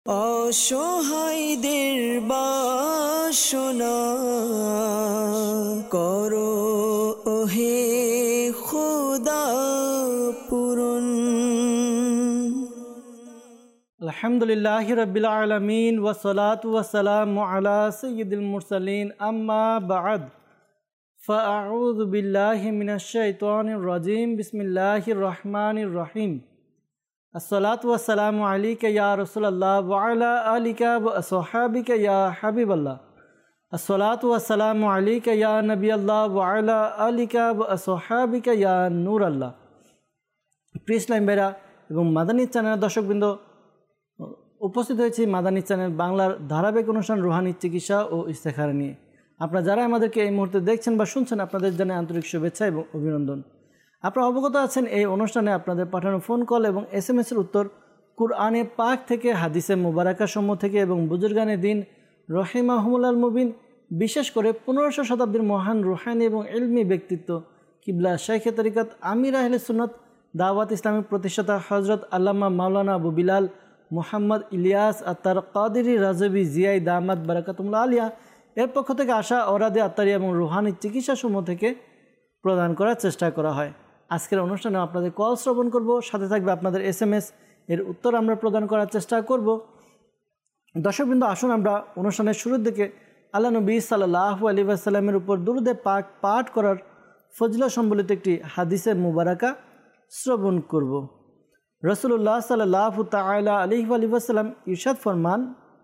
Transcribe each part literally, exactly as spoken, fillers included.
অসহায়দের বাসনা করো ওহে খোদা পূরণ। আলহামদুলিল্লাহি রাব্বিল আলামিন ওয়াসসালাতু ওয়াসসালামু আলা সাইয়্যিদিল মুরসালিন আম্মা বা'দ ফাআউযু বিল্লাহি মিনাশ শাইতানির রাজীম বিসমিল্লাহির রহমানির রহিম। আসসালাতু ওয়াসসালামু আলাইকা ইয়া রাসূলুল্লাহ ওয়া আলা আলিকা ওয়া আসহাবিকা ইয়া হাবিবাল্লাহ। আসসালাতু ওয়াসসালামু আলাইকা ইয়া নবিয়াল্লাহ ওয়া আলা আলিকা ওয়া আসহাবিকা ইয়া নূরাল্লাহ। প্রিয় ইসলাম ভাইরা এবং মাদানী চ্যানেলের দর্শকবৃন্দ, উপস্থিত হয়েছি মাদানী চ্যানেল বাংলার ধারাবাহিক অনুষ্ঠান রুহানি চিকিৎসা ও ইস্তেখারা নিয়ে। আপনারা যারা আমাদেরকে এই মুহূর্তে দেখছেন বা শুনছেন, আপনাদের জানাই আন্তরিক শুভেচ্ছা এবং অভিনন্দন। আপনারা অবগত আছেন এই অনুষ্ঠানে আপনাদের পাঠানো ফোন কল এবং এস এম এসের উত্তর কুরআনে পাক থেকে, হাদিসে মুবারাকা সমূহ থেকে এবং বুজুর্গানে দিন রহিমাহুমুল্লাল মুবিন, বিশেষ করে পনেরোশো শতাব্দীর মহান রুহানি এবং ইলমি ব্যক্তিত্ব কিবলা শাইখে তরিকত আমির আহলে সুন্নত দাওয়াত ইসলামের প্রতিষ্ঠাতা হজরত আল্লামা মাওলানা আবু বিলাল মুহাম্মদ ইলিয়াস আত্তার কাদেরী রাজবি জিয়াই দামাত বারাকাতুল্লাহ আলিয়া এর পক্ষ থেকে আসা অরাদে আত্মারি এবং রুহানি চিকিৎসা সমূহ থেকে প্রদান করার চেষ্টা করা হয়। আজকের অনুষ্ঠানে আপনাদের কল শ্রবণ করব, সাথে থাকবে আপনাদের এস এম এস, এর উত্তর আমরা প্রদান করার চেষ্টা করব। দর্শকবৃন্দ, আসুন আমরা অনুষ্ঠানের শুরুর দিকে আল্লাহ নবী সাল্লাল্লাহু আলাইহি ওয়াসাল্লামের উপর দুরূদে পাক পাঠ করার ফজিলত সম্বলিত একটি হাদিসে মুবারাকা শ্রবণ করব। রাসূলুল্লাহ সাল্লাল্লাহু তাআলা আলাইহি ওয়াসাল্লাম ইরশাদ ফরমান,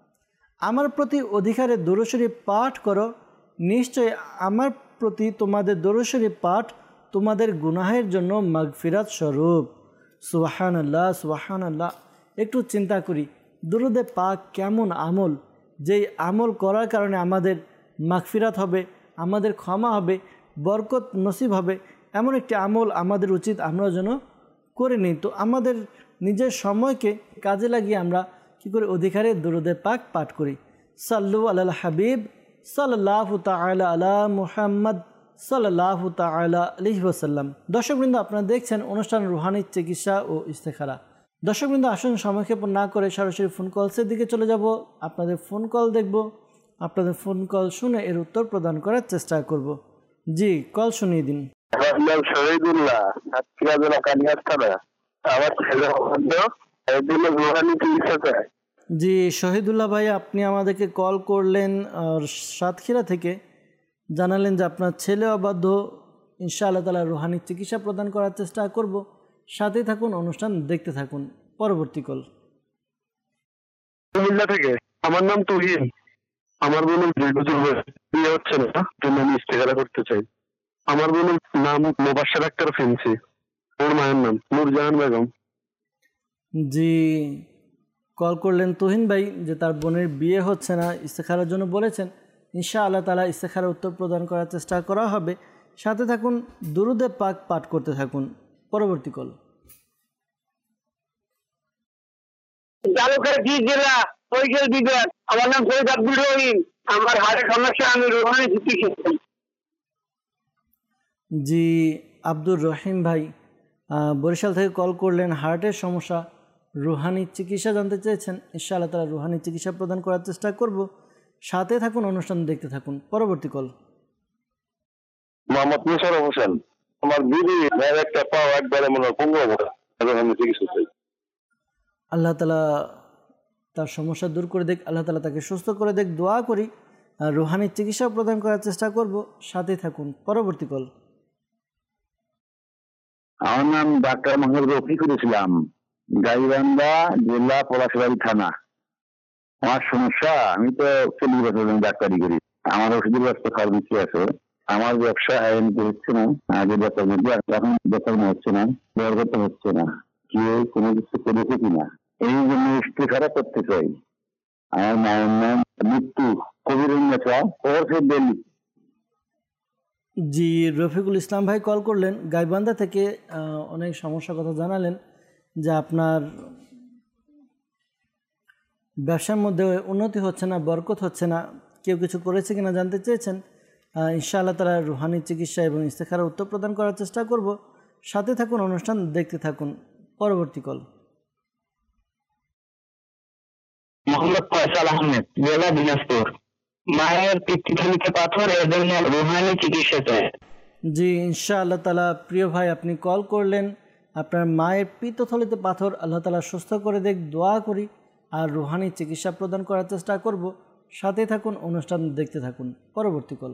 আমার প্রতি অধিকারে দরুদ শরীফ পাঠ করো, নিশ্চয় আমার প্রতি তোমাদের দরুদ শরীফ পাঠ তোমাদের গুনাহের জন্য মাগফিরাত স্বরূপ। সুবহানাল্লাহ সুবহানাল্লাহ। একটু চিন্তা করি, দুরুদে পাক কেমন আমল, যেই আমল করার কারণে আমাদের মাগফিরাত হবে, আমাদের ক্ষমা হবে, বরকত নসিব হবে, এমন একটি আমল আমাদের উচিত আমরা যেন করে নিই। তো আমাদের নিজের সময়কে কাজে লাগিয়ে আমরা কী করে অধিকারে দুরুদে পাক পাঠ করি। সাল্লু আলাল হাবিব সাল্লাল্লাহু তাআলা আলা মুহাম্মদ সাল্লাল্লাহু তাআলা আলাইহি ওয়াসাল্লাম। দর্শকবৃন্দ, আপনারা দেখছেন অনুষ্ঠান রুহানি চিকিৎসা ও ইস্তেখারা। দর্শকবৃন্দ, আসুন সময়ক্ষেপণ না করে সরাসরি ফোন কলসের দিকে চলে যাব। আপনাদের ফোন কল দেখব, আপনাদের ফোন কল শুনে এর উত্তর প্রদান করার চেষ্টা করব। জি, কল শুনিয়ে দিন। শহীদুল্লাহ, আমার ছেলে রুহানি চিকিৎসা। জি শহীদুল্লাহ ভাই, আপনি আমাদেরকে কল করলেন সাতক্ষীরা থেকে, জানালেন যে আপনার ছেলে অবাধ্য। ইনশাআল্লাহ তাআলা রুহানি চিকিৎসা প্রদান করার চেষ্টা করব। সাথেই থাকুন, অনুষ্ঠান দেখতে থাকুন। পরবর্তী কল থেকে। আমার নাম তুহিন। আমার বোনের বিয়ে হচ্ছে না, তুমি আমি ইস্তেখারা করতে চাই। আমার বোনের নাম মুবাশশির আক্তার ফেন্সি, ওর মায়ের নাম নূরজাহান বেগম। জি, কল করলেন তুহিন ভাই যে তার বোনের বিয়ে হচ্ছে না, ইস্তেখারার জন্য বলেছেন। ইনশাআল্লাহ তাআলা ইস্তেখারার উত্তর প্রদান করার চেষ্টা করা হবে। সাথে থাকুন, দুরুদে পাক পাঠ করতে থাকুন। পরবর্তী কল আমার নাম সৈয়দ আব্দুল রহিম। আমার হাড়ের সমস্যা, আমি রুহানি চিকিৎসা। জি আব্দুর রহিম ভাই বরিশাল থেকে কল করলেন, হার্টের সমস্যা, রুহানি চিকিৎসা জানতে চেয়েছেন। ইনশাআল্লাহ তাআলা রুহানি চিকিৎসা প্রদান করার চেষ্টা করব। সাথে থাকুন, অনুষ্ঠান দেখতে থাকুন। পরবর্তী কল মোহাম্মদ মুশাররফ হোসেন। আমার দিদি একটা পাও একবারে মনে পঙ্গু অবস্থা, রুহানি চিকিৎসা চাই। আল্লাহ তাআলা তার সমস্যা দূর করে দেখ, আল্লাহ তাআলা তাকে সুস্থ করে দেখ, দোয়া করি। রুহানি চিকিৎসা প্রদান করার চেষ্টা করব। সাথে থাকুন। পরবর্তী কল আমার নাম ডাক্তার মোহাম্মদ রফিকুল ইসলাম, গাইবান্ধা জেলা পলাশবাড়ি থানা। আমার সমস্যা, আমি তো চল্লিশ বছর ডাক্তারি করি। আমার ওষুধের ব্যবসা ফার্মেসি আছে। আমার ব্যবসা আইনতে হচ্ছে না, আগে বেতন মধ্যে এখন বেতন হচ্ছে না, বরগত হচ্ছে না, কেউ কোনো কিছু করেছে কিনা, এই জন্য ইস্তেখারা করতে চাই। আমার মায়ের নাম মৃত্যু কবিরুন্নেসা ওরফে বেলি। জি রফিকুল ইসলাম ভাই কল করলেন গাইবান্ধা থেকে, অনেক সমস্যার কথা জানালেন যে আপনার ব্যবসার মধ্যে উন্নতি হচ্ছে না, বরকত হচ্ছে না, কেউ কিছু করেছে কিনা জানতে চেয়েছেন। ইনশাআল্লাহ তাআলা রুহানি চিকিৎসা এবং ইস্তেখারার উত্তর প্রদান করার চেষ্টা করব। সাথে থাকুন, অনুষ্ঠান দেখতে থাকুন। পরবর্তী কল মোহাম্মদ ফয়সাল আহমেদ, জেলা দিনাজপুর। মায়ের পিত্তথলিতে পাথর, এর জন্য রুহানি চিকিৎসা চাই। জি ইনশাআল্লাহ তাআলা। প্রিয় ভাই, আপনি কল করলেন, আপনার মায়ের পিত্তথলিতে পাথর আল্লাহ তাআলা সুস্থ করে দেখ, দোয়া করি, আর রুহানি চিকিৎসা প্রদান করার চেষ্টা করব। সাথে থাকুন, অনুষ্ঠান দেখতে থাকুন। পরবর্তী কল।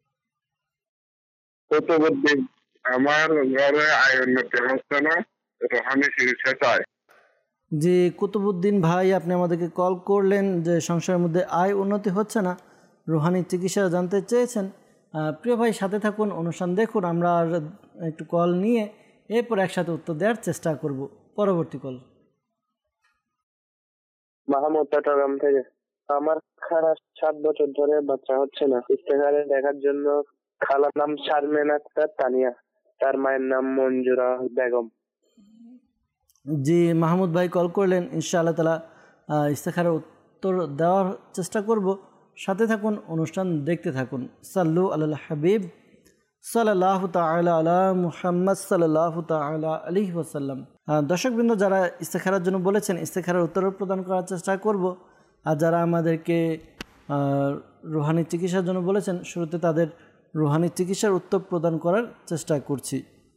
প্রতিবদ্ধী আমার ঘরে আয় উন্নতি হচ্ছে না, রুহানি চিকিৎসা চাই। জি কুতুবুদ্দিন ভাই, আপনি আমাদেরকে কল করলেন যে সংসারের মধ্যে আয় উন্নতি হচ্ছে না, রুহানি চিকিৎসা জানতে চেয়েছেন। প্রিয় ভাই, সাথে থাকুন, অনুষ্ঠান দেখুন, আমরা আর একটু কল নিয়ে এরপর একসাথে উত্তর দেওয়ার চেষ্টা করব। পরবর্তী কল। মাহমুদ চট্টগ্রাম থেকে। আমার খারাপ সাত বছর ধরে বাচ্চা হচ্ছে না। ইস্তেহারে দেখার জন্য খালার নাম শারমিন আক্তার তানিয়া, তার মায়ের নাম মঞ্জুরা বেগম। জি মাহমুদ ভাই কল করলেন, ইনশাআল্লাহ তাআলা ইস্তেখারার উত্তর দেওয়ার চেষ্টা করব। সাথে থাকুন, অনুষ্ঠান দেখতে থাকুন। সাল্লু আলাল হাবিব সাল্লাল্লাহু তাআলা আলা মুহাম্মদ সাল্লাল্লাহু তাআলা আলাইহি ওয়াসাল্লাম। দর্শকবৃন্দ, যারা ইস্তেখারার জন্য বলেছেন, ইস্তেখারার উত্তর প্রদান করার চেষ্টা করব। আর যারা আমাদেরকে রুহানি চিকিৎসার জন্য বলেছেন, শুরুতে তাদের রুহানি চিকিৎসার উত্তর প্রদান করার চেষ্টা করছি।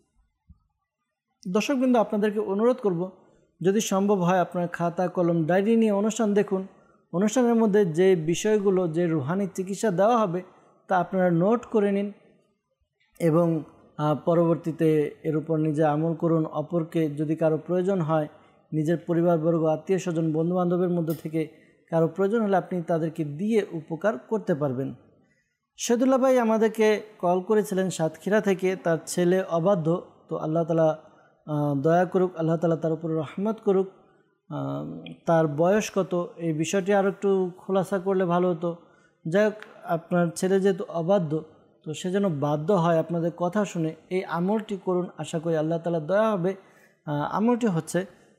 দর্শকবৃন্দ, আপনাদেরকে অনুরোধ করব, যদি সম্ভব হয় আপনার খাতা কলম ডায়েরি নিয়ে অনুষ্ঠান দেখুন। অনুষ্ঠানের মধ্যে যে বিষয়গুলো, যে রুহানি চিকিৎসা দেওয়া হবে, তা আপনারা নোট করে নিন এবং পরবর্তীতে এর উপর নিজে আমল করুন। অপরকে যদি কারো প্রয়োজন হয়, নিজের পরিবারবর্গ, আত্মীয় স্বজন, বন্ধুবান্ধবের মধ্যে থেকে কারো প্রয়োজন হলে আপনি তাদেরকে দিয়ে উপকার করতে পারবেন। শহীদুল্লাহ ভাই আমাদেরকে কল করেছিলেন সাতক্ষীরা থেকে, তার ছেলে অবাধ্য। তো আল্লাহ তাআলা দয়া করুক, আল্লাহ তাআলা তার উপর রহমত করুক। তার বয়স কত, এই বিষয়টি আরও একটু খোলাসা করলে ভালো হতো। যাই হোক, আপনার ছেলে যেহেতু অবাধ্য, তো সে যেন বাধ্য হয় আপনাদের কথা শুনে। এই আমলটি করুন, আশা করি আল্লাহ তাআলা দয়া হবে। আমলটি হচ্ছে,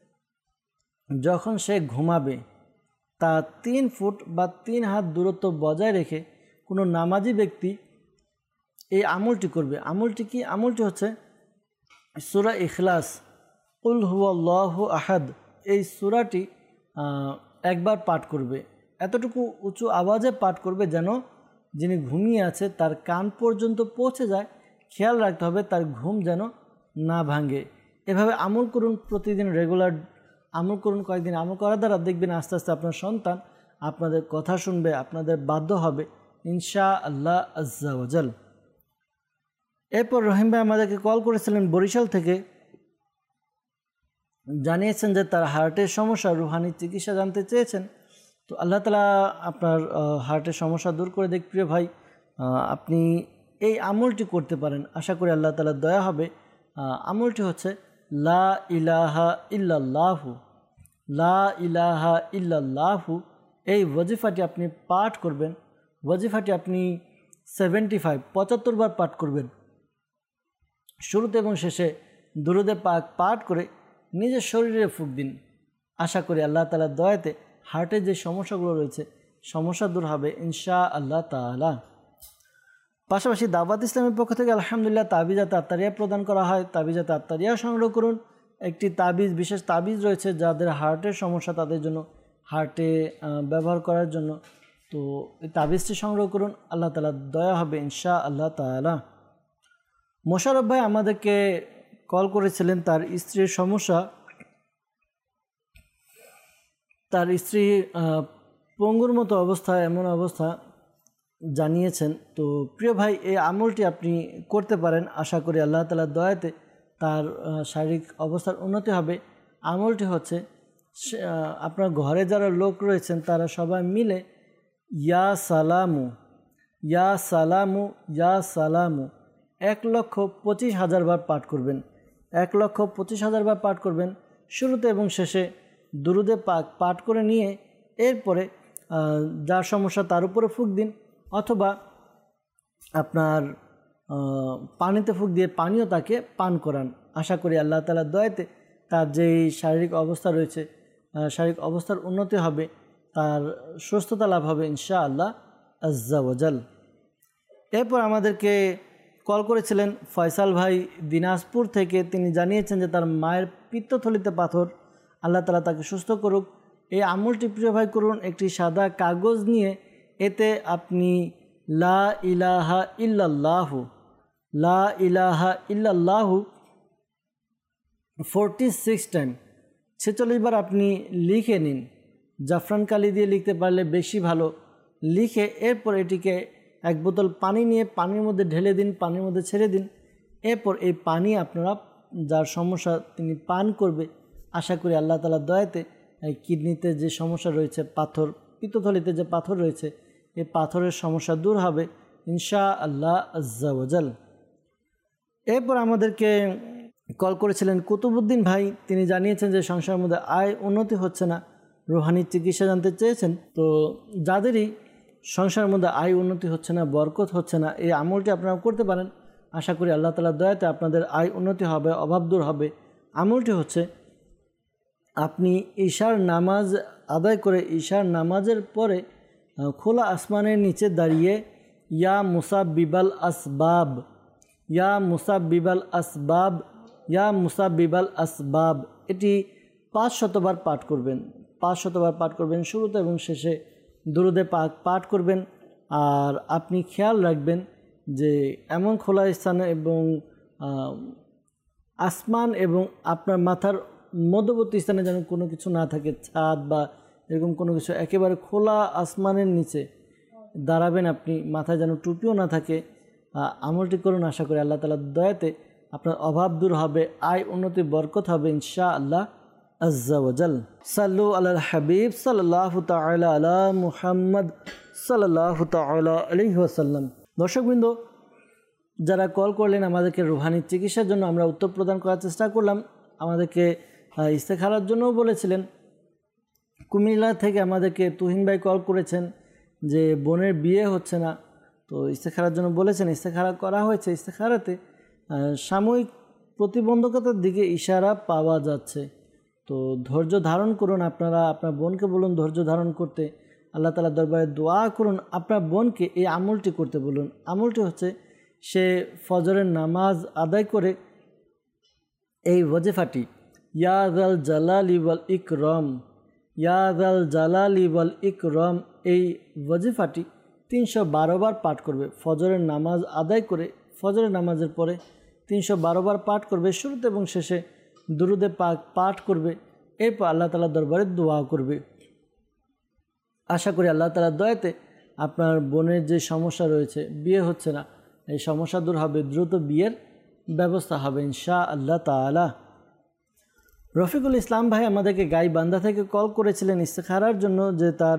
যখন সে ঘুমাবে তা তিন ফুট বা তিন হাত দূরত্ব বজায় রেখে কোনো নামাজি ব্যক্তি এই আমলটি করবে। আমলটি কি? আমলটি হচ্ছে সূরা ইখলাস, কুল হুয়াল্লাহু আহাদ, এই সূরাটি একবার পাঠ করবে। এতটুকু উঁচু আওয়াজে পাঠ করবে যেন যিনি ঘুমিয়ে আছে তার কান পর্যন্ত পৌঁছে যায়। খেয়াল রাখতে হবে তার ঘুম যেন না ভাঙে। এভাবে আমল করুন, প্রতিদিন রেগুলার আমল করুন। কয়েকদিন আমল করার দ্বারা দেখবেন আস্তে আস্তে আপনার সন্তান আপনাদের কথা শুনবে, আপনাদের বাধ্য হবে ইনশাআল্লাহ আজ্জা ওয়াজাল। এরপর রহিম ভাই আমাদেরকে কল করেছিলেন বরিশাল থেকে, জানিয়েছেন যে তার হার্টের সমস্যা, রুহানি চিকিৎসা জানতে চেয়েছেন। তো আল্লাহ তাআলা আপনার হার্টের সমস্যা দূর করে দেখ। প্রিয় ভাই, আপনি এই আমলটি করতে পারেন, আশা করি আল্লাহ তাআলার দয়া হবে। আমলটি হচ্ছে লা ইলাহা ইল্লাল্লাহু, লা ইলাহা ইল্লাল্লাহু। এই ওয়াজিফাটি আপনি পাঠ করবেন। ওয়াজিফাটি আপনি সেভেন্টি ফাইভ পঁচাত্তর বার পাঠ করবেন। শুরুতে এবং শেষে দুরূদে পাক পাঠ করে নিজের শরীরে ফুঁক দিন। আশা করি আল্লাহ তাআলার দয়াতে হার্টের যে সমস্যাগুলো রয়েছে, সমস্যা দূর হবে ইনশাআল্লাহ তাআলা। পাশাপাশি দাওয়াত ইসলামের পক্ষ থেকে আলহামদুলিল্লাহ তাবিজাত আত্তারিয়া প্রদান করা হয়। তাবিজাত আত্তারিয়া সংগ্রহ করুন। একটি তাবিজ, বিশেষ তাবিজ রয়েছে যাদের হার্টের সমস্যা, তাদের জন্য হার্টে ব্যবহার করার জন্য। তো এই তাবিজটি সংগ্রহ করুন, আল্লাহ তাআলার দয়া হবে ইনশাআল্লাহ তাআলা। মোশাররফ ভাই আমাদেরকে কল করেছিলেন, তার স্ত্রীর সমস্যা, তার স্ত্রী পঙ্গুর মতো অবস্থা, এমন অবস্থা জানিয়েছেন। তো প্রিয় ভাই, এই আমলটি আপনি করতে পারেন। আশা করি আল্লাহ তাআলার দয়াতে তার শারীরিক অবস্থার উন্নতি হবে। আমলটি হচ্ছে, আপনার ঘরে যারা লোক রয়েছেন তারা সবাই মিলে ইয়া সালামু, ইয়া সালামু, ইয়া সালামু এক লক্ষ পঁচিশ হাজার বার পাঠ করবেন। এক লক্ষ পঁচিশ হাজার বার পাঠ করবেন। শুরুতে এবং শেষে দুরূদে পাক পাঠ করে নিয়ে এরপরে যার সমস্যা তার উপরে ফুঁক দিন, অথবা আপনার পানিতে ফুঁক দিয়ে পানিও তাকে পান করান। আশা করি আল্লাহ তাআলার দয়াতে তার যেই শারীরিক অবস্থা রয়েছে, শারীরিক অবস্থার উন্নতি হবে, তার সুস্থতা লাভ হবে ইনশাআল্লাহ আজ্জা ওয়াজাল। এরপর আমাদেরকে কল করেছিলেন ফয়সাল ভাই দিনাজপুর থেকে। তিনি জানিয়েছেন যে তার মায়ের পিত্তথলিতে পাথর, আল্লাহ তাআলা তাকে সুস্থ করুক এই আমলটি প্রিয় ভাই করুন একটি সাদা কাগজ নিয়ে, এতে আপনি লা ইলাহা ইল্লাল্লাহু লা ইলাহা ইল্লাল্লাহু ফোরটি সিক্স টাইম ছেচল্লিশ বার আপনি লিখে নিন। জাফরান কালি দিয়ে লিখতে পারলে বেশি ভালো। লিখে এরপর এটিকে এক বোতল পানি নিয়ে পানির মধ্যে ঢেলে দিন, পানির মধ্যে ছেড়ে দিন। এরপর এই পানি আপনারা যার সমস্যা তিনি পান করবে, আশা করি আল্লাহ তাআলার দয়াতে কিডনিতে যে সমস্যা রয়েছে, পাথর, পিত্তথলিতে যে পাথর রয়েছে, এই পাথরের সমস্যা দূর হবে ইনশাআল্লাহ আজ্জা ওয়াজাল। এরপর আমাদেরকে কল করেছিলেন কুতুবউদ্দিন ভাই। তিনি জানিয়েছেন যে সংসারের মধ্যে আয় উন্নতি হচ্ছে না, রুহানি চিকিৎসা জানতে চেয়েছেন। তো যাদেরই সংসারের মধ্যে আয় উন্নতি হচ্ছে না, বরকত হচ্ছে না, এই আমলটি আপনারা করতে পারেন। আশা করি আল্লাহ তাআলার দয়াতে আপনাদের আয় উন্নতি হবে, অভাব দূর হবে। আমলটি হচ্ছে আপনি ঈশার নামাজ আদায় করে ঈশার নামাজের পরে খোলা আসমানের নিচে দাঁড়িয়ে ইয়া মুসাব্বিবাল আসবাব ইয়া মুসাব্বিবাল আসবাব ইয়া মুসাব্বিবাল আসবাব এটি পাঁচ শতবার পাঠ করবেন। পাঁচ শতবার পাঠ করবেন, শুরুতে এবং শেষে দুরূদে পাক পাঠ করবেন। আর আপনি খেয়াল রাখবেন যে এমন খোলা স্থানে এবং আসমান এবং আপনার মাথার মধ্যবর্তী স্থানে যেন কোনো কিছু না থাকে, ছাদ বা এরকম কোনো কিছু, একেবারে খোলা আসমানের নিচে দাঁড়াবেন আপনি, মাথায় যেন টুপিও না থাকে। আমলটি করুন, আশা করি আল্লাহ তাআলার দয়াতে আপনার অভাব দূর হবে, আয় উন্নতি বরকত হবে ইনশাআল্লাহ আজ্জা ওয়াজাল। সাল্লু আলাল হাবিব সাল্লাল্লাহু তাআলা আলা মুহাম্মদ সাল্লাল্লাহু তাআলা আলাইহি ওয়াসাল্লাম। দর্শকবৃন্দ, যারা কল করলেন আমাদেরকে রুহানি চিকিৎসার জন্য, আমরা উত্তর প্রদান করার চেষ্টা করলাম। আমাদেরকে ইস্তেখারার জন্যও বলেছিলেন। কুমিল্লা থেকে আমাদেরকে তুহিন ভাই কল করেছেন যে বোনের বিয়ে হচ্ছে না, তো ইস্তেখারার জন্য বলেছেন। ইস্তেখারা করা হয়েছে। ইস্তেখারাতে সাময়িক প্রতিবন্ধকতার দিকে ইশারা পাওয়া যাচ্ছে। তো ধৈর্য ধারণ করুন। আপনারা আপনার বোনকে বলুন ধৈর্য ধারণ করতে। আল্লাহ তাআলার দরবারে দোয়া করুন, আপনার বোনকে এই আমলটি করতে বলুন। আমলটি হচ্ছে সে ফজরের নামাজ আদায় করে এই ওয়াজিফাটি ইয়া যাল জালালি ওয়াল ইকরাম ইয়া যাল জালালি ওয়াল ইকরাম এই ওয়াজিফাটি তিনশো বারো বার পাঠ করবে। ফজরের নামাজ আদায় করে ফজরের নামাজের পরে তিনশো বারো বার পাঠ করবে, শুরুতে এবং শেষে দুরূদে পাক পাঠ করবে। এরপর আল্লাহ তাআলার দরবারে দোয়া করবে। আশা করি আল্লাহ তাআলার দয়াতে আপনার বোনের যে সমস্যা রয়েছে, বিয়ে হচ্ছে না, এই সমস্যা দূর হবে, দ্রুত বিয়ের ব্যবস্থা হবে ইনশাআল্লাহ তাআলা। রফিকুল ইসলাম ভাই আমাদেরকে গাইবান্ধা থেকে কল করেছিলেন ইস্তেখারার জন্য, যে তার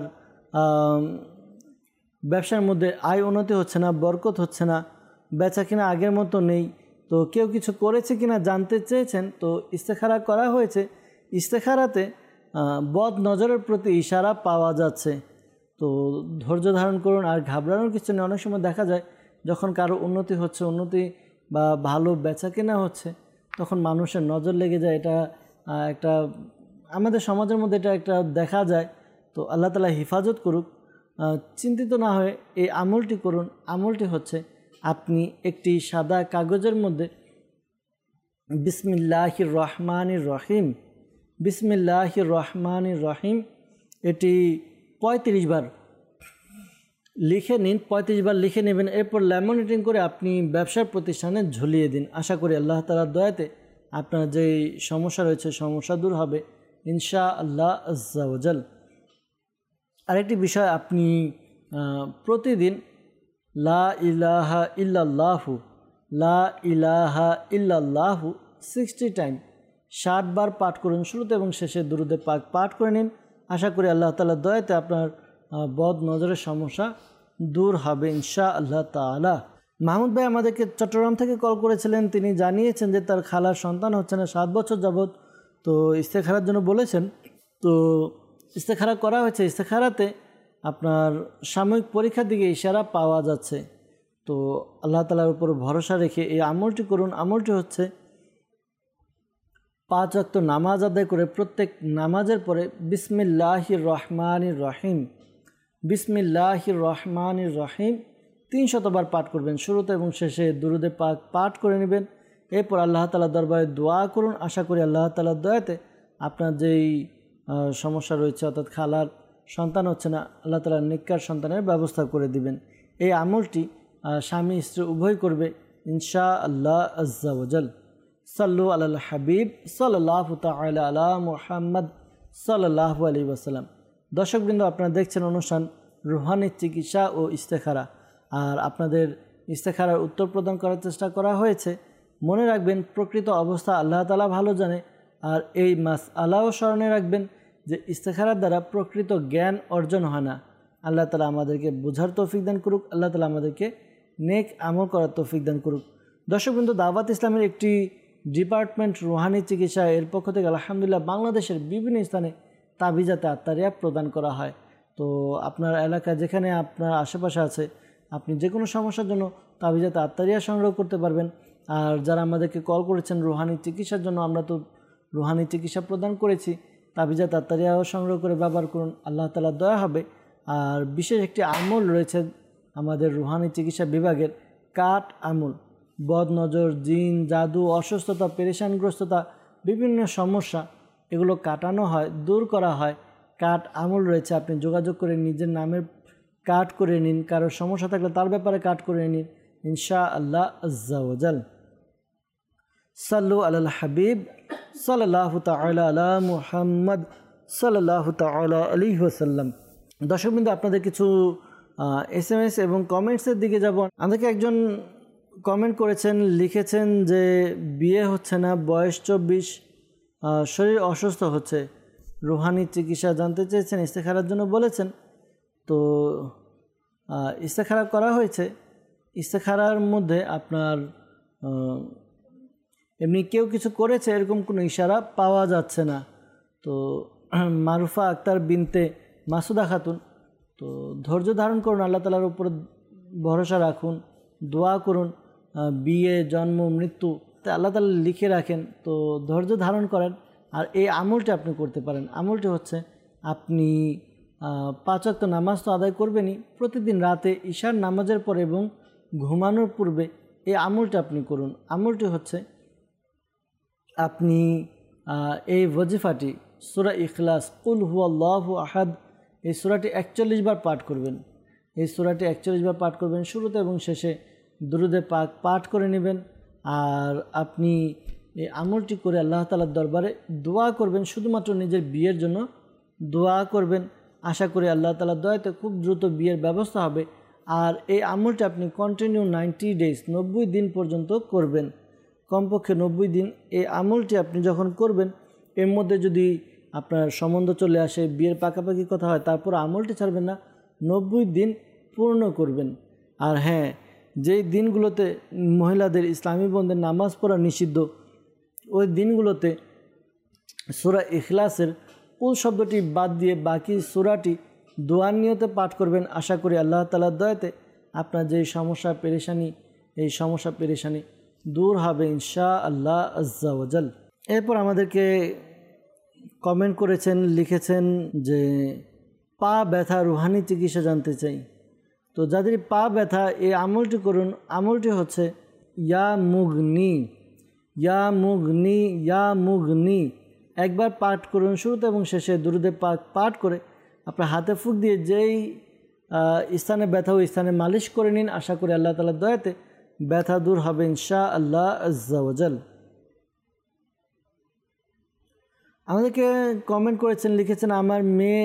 ব্যবসার মধ্যে আয় উন্নতি হচ্ছে না, বরকত হচ্ছে না, বেচা কিনা আগের মতো নেই। তো কেউ কিছু করেছে কিনা জানতে চেয়েছেন। তো ইস্তেখারা করা হয়েছে। ইস্তেখারাতে বদ নজরের প্রতি ইশারা পাওয়া যাচ্ছে। তো ধৈর্য ধারণ করুন, আর ঘাবড়ানোর কিছু নেই। অনেক সময় দেখা যায় যখন কারো উন্নতি হচ্ছে, উন্নতি বা ভালো বেচা কেনা হচ্ছে, তখন মানুষের নজর লেগে যায়। এটা একটা আমাদের সমাজের মধ্যে এটা একটা দেখা যায়। তো আল্লাহ তাআলা হেফাজত করুক। চিন্তিত না হয়ে এই আমলটি করুন। আমলটি হচ্ছে আপনি একটি সাদা কাগজের মধ্যে বিসমিল্লাহির রহমানির রহিম বিসমিল্লাহির রহমানির রহিম এটি পঁয়ত্রিশ বার লিখে নিন। পঁয়ত্রিশ বার লিখে নেবেন। এরপর ল্যামিনেটিং করে আপনি ব্যবসার প্রতিষ্ঠানে ঝুলিয়ে দিন। আশা করি আল্লাহ তাআলার দয়াতে আপনার যেই সমস্যা রয়েছে সমস্যা দূর হবে ইনশাআল্লাহ আজ্জা ওয়াজাল। আরেকটি বিষয়, আপনি প্রতিদিন লা ইলাহা ইল্লাল্লাহু লা ইলাহা ইল্লাল্লাহু সিক্সটি টাইম ষাট বার পাঠ করুন। শুরুতে এবং শেষে দুরূদে পাক পাঠ করে নিন। আশা করি আল্লাহ তাআলার দয়াতে আপনার বদ নজরের সমস্যা দূর হবে ইনশাআল্লাহ তাআলা। মাহমুদ ভাই আমাদেরকে চট্টগ্রাম থেকে কল করেছিলেন। তিনি জানিয়েছেন যে তার খালার সন্তান হচ্ছে না সাত বছর যাবৎ। তো ইস্তেখারার জন্য বলেছেন। তো ইস্তেখারা করা হয়েছে। ইস্তেখারাতে আপনার সাময়িক পরীক্ষার দিকে ইশারা পাওয়া যাচ্ছে। তো আল্লাহ তাআলার উপর ভরসা রেখে এই আমলটি করুন। আমলটি হচ্ছে পাঁচ ওয়াক্ত নামাজ আদায় করে প্রত্যেক নামাজের পরে বিসমিল্লাহির রহমানির রহিম বিসমিল্লাহির রহমানির রহিম তিন শতবার পাঠ করবেন। শুরুতে এবং শেষে দুরূদে পাক পাঠ করে নেবেন। এরপর আল্লাহ তাআলার দরবারে দোয়া করুন। আশা করি আল্লাহ তাআলার দয়াতে আপনার যেই সমস্যা রয়েছে, অর্থাৎ খালার সন্তান হচ্ছে না, আল্লাহ তাআলা নেককার সন্তানের ব্যবস্থা করে দিবেন। এই আমলটি স্বামী স্ত্রী উভয় করবে ইনশাআল্লাহ আজ্জা ওয়াজাল। সাল্লু আলাল হাবিব সাল্লাল্লাহু তাআলা আলা মুহাম্মদ সাল্লাল্লাহু আলাইহি ওয়াসাল্লাম। দর্শকবৃন্দ, আপনারা দেখছেন অনুষ্ঠান রুহানি চিকিৎসা ও ইস্তেখারা, আর আপনাদের ইস্তেখারার উত্তর প্রদান করার চেষ্টা করা হয়েছে। মনে রাখবেন, প্রকৃত অবস্থা আল্লাহ তাআলা ভালো জানে, আর এই মাস আল্লাহও স্মরণে রাখবেন যে ইস্তেখারার দ্বারা প্রকৃত জ্ঞান অর্জন হয় না। আল্লাহ তাআলা আমাদেরকে বোঝার তৌফিক দান করুক, আল্লাহ তাআলা আমাদেরকে নেক আমল করার তৌফিক দান করুক। দর্শকবৃন্দ, দাওয়াত ইসলামের একটি ডিপার্টমেন্ট রুহানি চিকিৎসা এর পক্ষ থেকে আলহামদুলিল্লাহ বাংলাদেশের বিভিন্ন স্থানে তাবিজাতে আত্মারিয়া প্রদান করা হয়। তো আপনার এলাকা যেখানে আপনার আশেপাশে আছে, আপনি যে কোনো সমস্যার জন্য তাবিজাতে আত্মারিয়া সংগ্রহ করতে পারবেন। আর যারা আমাদেরকে কল করেছেন রুহানি চিকিৎসার জন্য, আমরা তো রুহানি চিকিৎসা প্রদান করেছি, তাবিজাতে আত্মারিয়াও সংগ্রহ করে ব্যবহার করুন, আল্লাহ তাআলার দয়া হবে। আর বিশেষ একটি আমল রয়েছে আমাদের রুহানি চিকিৎসা বিভাগের, কাঠ আমল। বদ নজর, জিন, জাদু, অসুস্থতা, পেরেশানগ্রস্ততা, বিভিন্ন সমস্যা এগুলো কাটানো হয়, দূর করা হয়। কাঠ আমল রয়েছে, আপনি যোগাযোগ করে নিজের নামের কাট করে নিন, কারোর সমস্যা থাকলে তার ব্যাপারে কাট করে নিন ইনশাআল্লাহ আজ্জা ওয়াজাল। সাল্লু আলাল হাবিব সাল্লাল্লাহু তাআলা আলা মুহাম্মদ সাল্লাল্লাহু তাআলা আলাইহি ওয়াসাল্লাম। দর্শকবৃন্দ, আপনাদের কিছু এস এম এস এবং কমেন্টসের দিকে যাব। আমাদেরকে একজন কমেন্ট করেছেন, লিখেছেন যে বিয়ে হচ্ছে না, বয়স চব্বিশ, শরীর অসুস্থ হচ্ছে, রুহানি চিকিৎসা জানতে চেয়েছেন, ইস্তেখারার জন্য বলেছেন। তো ইস্তেখারা করা হয়েছে। ইস্তেখারার মধ্যে আপনার এমনি কেউ কিছু করেছে এরকম কোনো ইশারা পাওয়া যাচ্ছে না। তো মারুফা আক্তার বিনতে মাসুদা খাতুন, তো ধৈর্য ধারণ করুন, আল্লাহ তাআলার উপর ভরসা রাখুন, দোয়া করুন। বিয়ে, জন্ম, মৃত্যু আল্লাহ তাআলা লিখে রাখেন, তো ধৈর্য ধারণ করেন। আর এই আমলটি আপনি করতে পারেন। আমলটি হচ্ছে, আপনি পাঁচ ওয়াক্ত নামাজ তো আদায় করবেনই, প্রতিদিন রাতে ঈশার নামাজের পরে এবং ঘুমানোর পূর্বে এই আমলটি আপনি করুন। আমলটি হচ্ছে, আপনি এই ওয়াজিফাটি সূরা ইখলাস, কুল হুয়াল্লাহু আহাদ, এই সূরাটি একচল্লিশ বার পাঠ করবেন। এই সূরাটি একচল্লিশ বার পাঠ করবেন, শুরুতে এবং শেষে দুরুদে পাক পাঠ করে নেবেন। আর আপনি এই আমলটি করে আল্লাহ তাআলার দরবারে দোয়া করবেন, শুধুমাত্র নিজের বিয়ের জন্য দোয়া করবেন। আশা করি আল্লাহ তাআলার দয়াতে খুব দ্রুত বিয়ের ব্যবস্থা হবে। আর এই আমলটি আপনি কন্টিনিউ নাইনটি ডেজ, নব্বই দিন পর্যন্ত করবেন, কমপক্ষে নব্বই দিন। এই আমলটি আপনি যখন করবেন, এর মধ্যে যদি আপনার সম্বন্ধ চলে আসে, বিয়ের পাকাপাকি কথা হয়, তারপর আমলটি ছাড়বেন না, নব্বই দিন পূর্ণ করবেন। আর হ্যাঁ, যেই দিনগুলোতে মহিলাদের ইসলামী বোনদের নামাজ পড়া নিষিদ্ধ, ওই দিনগুলোতে সূরা ইখলাসের কুল শব্দটি বাদ দিয়ে বাকি সূরাটি দোয়ার নিয়তে পাঠ করবেন। আশা করি আল্লাহ তাআলার দয়াতে আপনার যেই সমস্যা পেরেশানি, এই সমস্যা পেরেশানি দূর হবে ইনশাআল্লাহ আজ্জা ওয়াজাল। এরপর আমাদেরকে কমেন্ট করেছেন, লিখেছেন যে পা ব্যথা রুহানি চিকিৎসা জানতে চাই। তো যাদের পা ব্যথা, এই আমলটি করুন। আমলটি হচ্ছে ইয়া মুগনি, ইয়া মুগনি, ইয়া মুগনি, একবার পাঠ করুন, শুরুতে এবং শেষে দুরুদে পাক পাঠ করে আপনার হাতে ফুঁক দিয়ে যেই স্থানে ব্যথা ওই স্থানে মালিশ করে নিন। আশা করি আল্লাহ তাআলার দয়াতে ব্যথা দূর হবে ইনশাআল্লাহ আজ্জা ওয়াজাল। আমাদেরকে কমেন্ট করেছেন, লিখেছেন আমার মেয়ে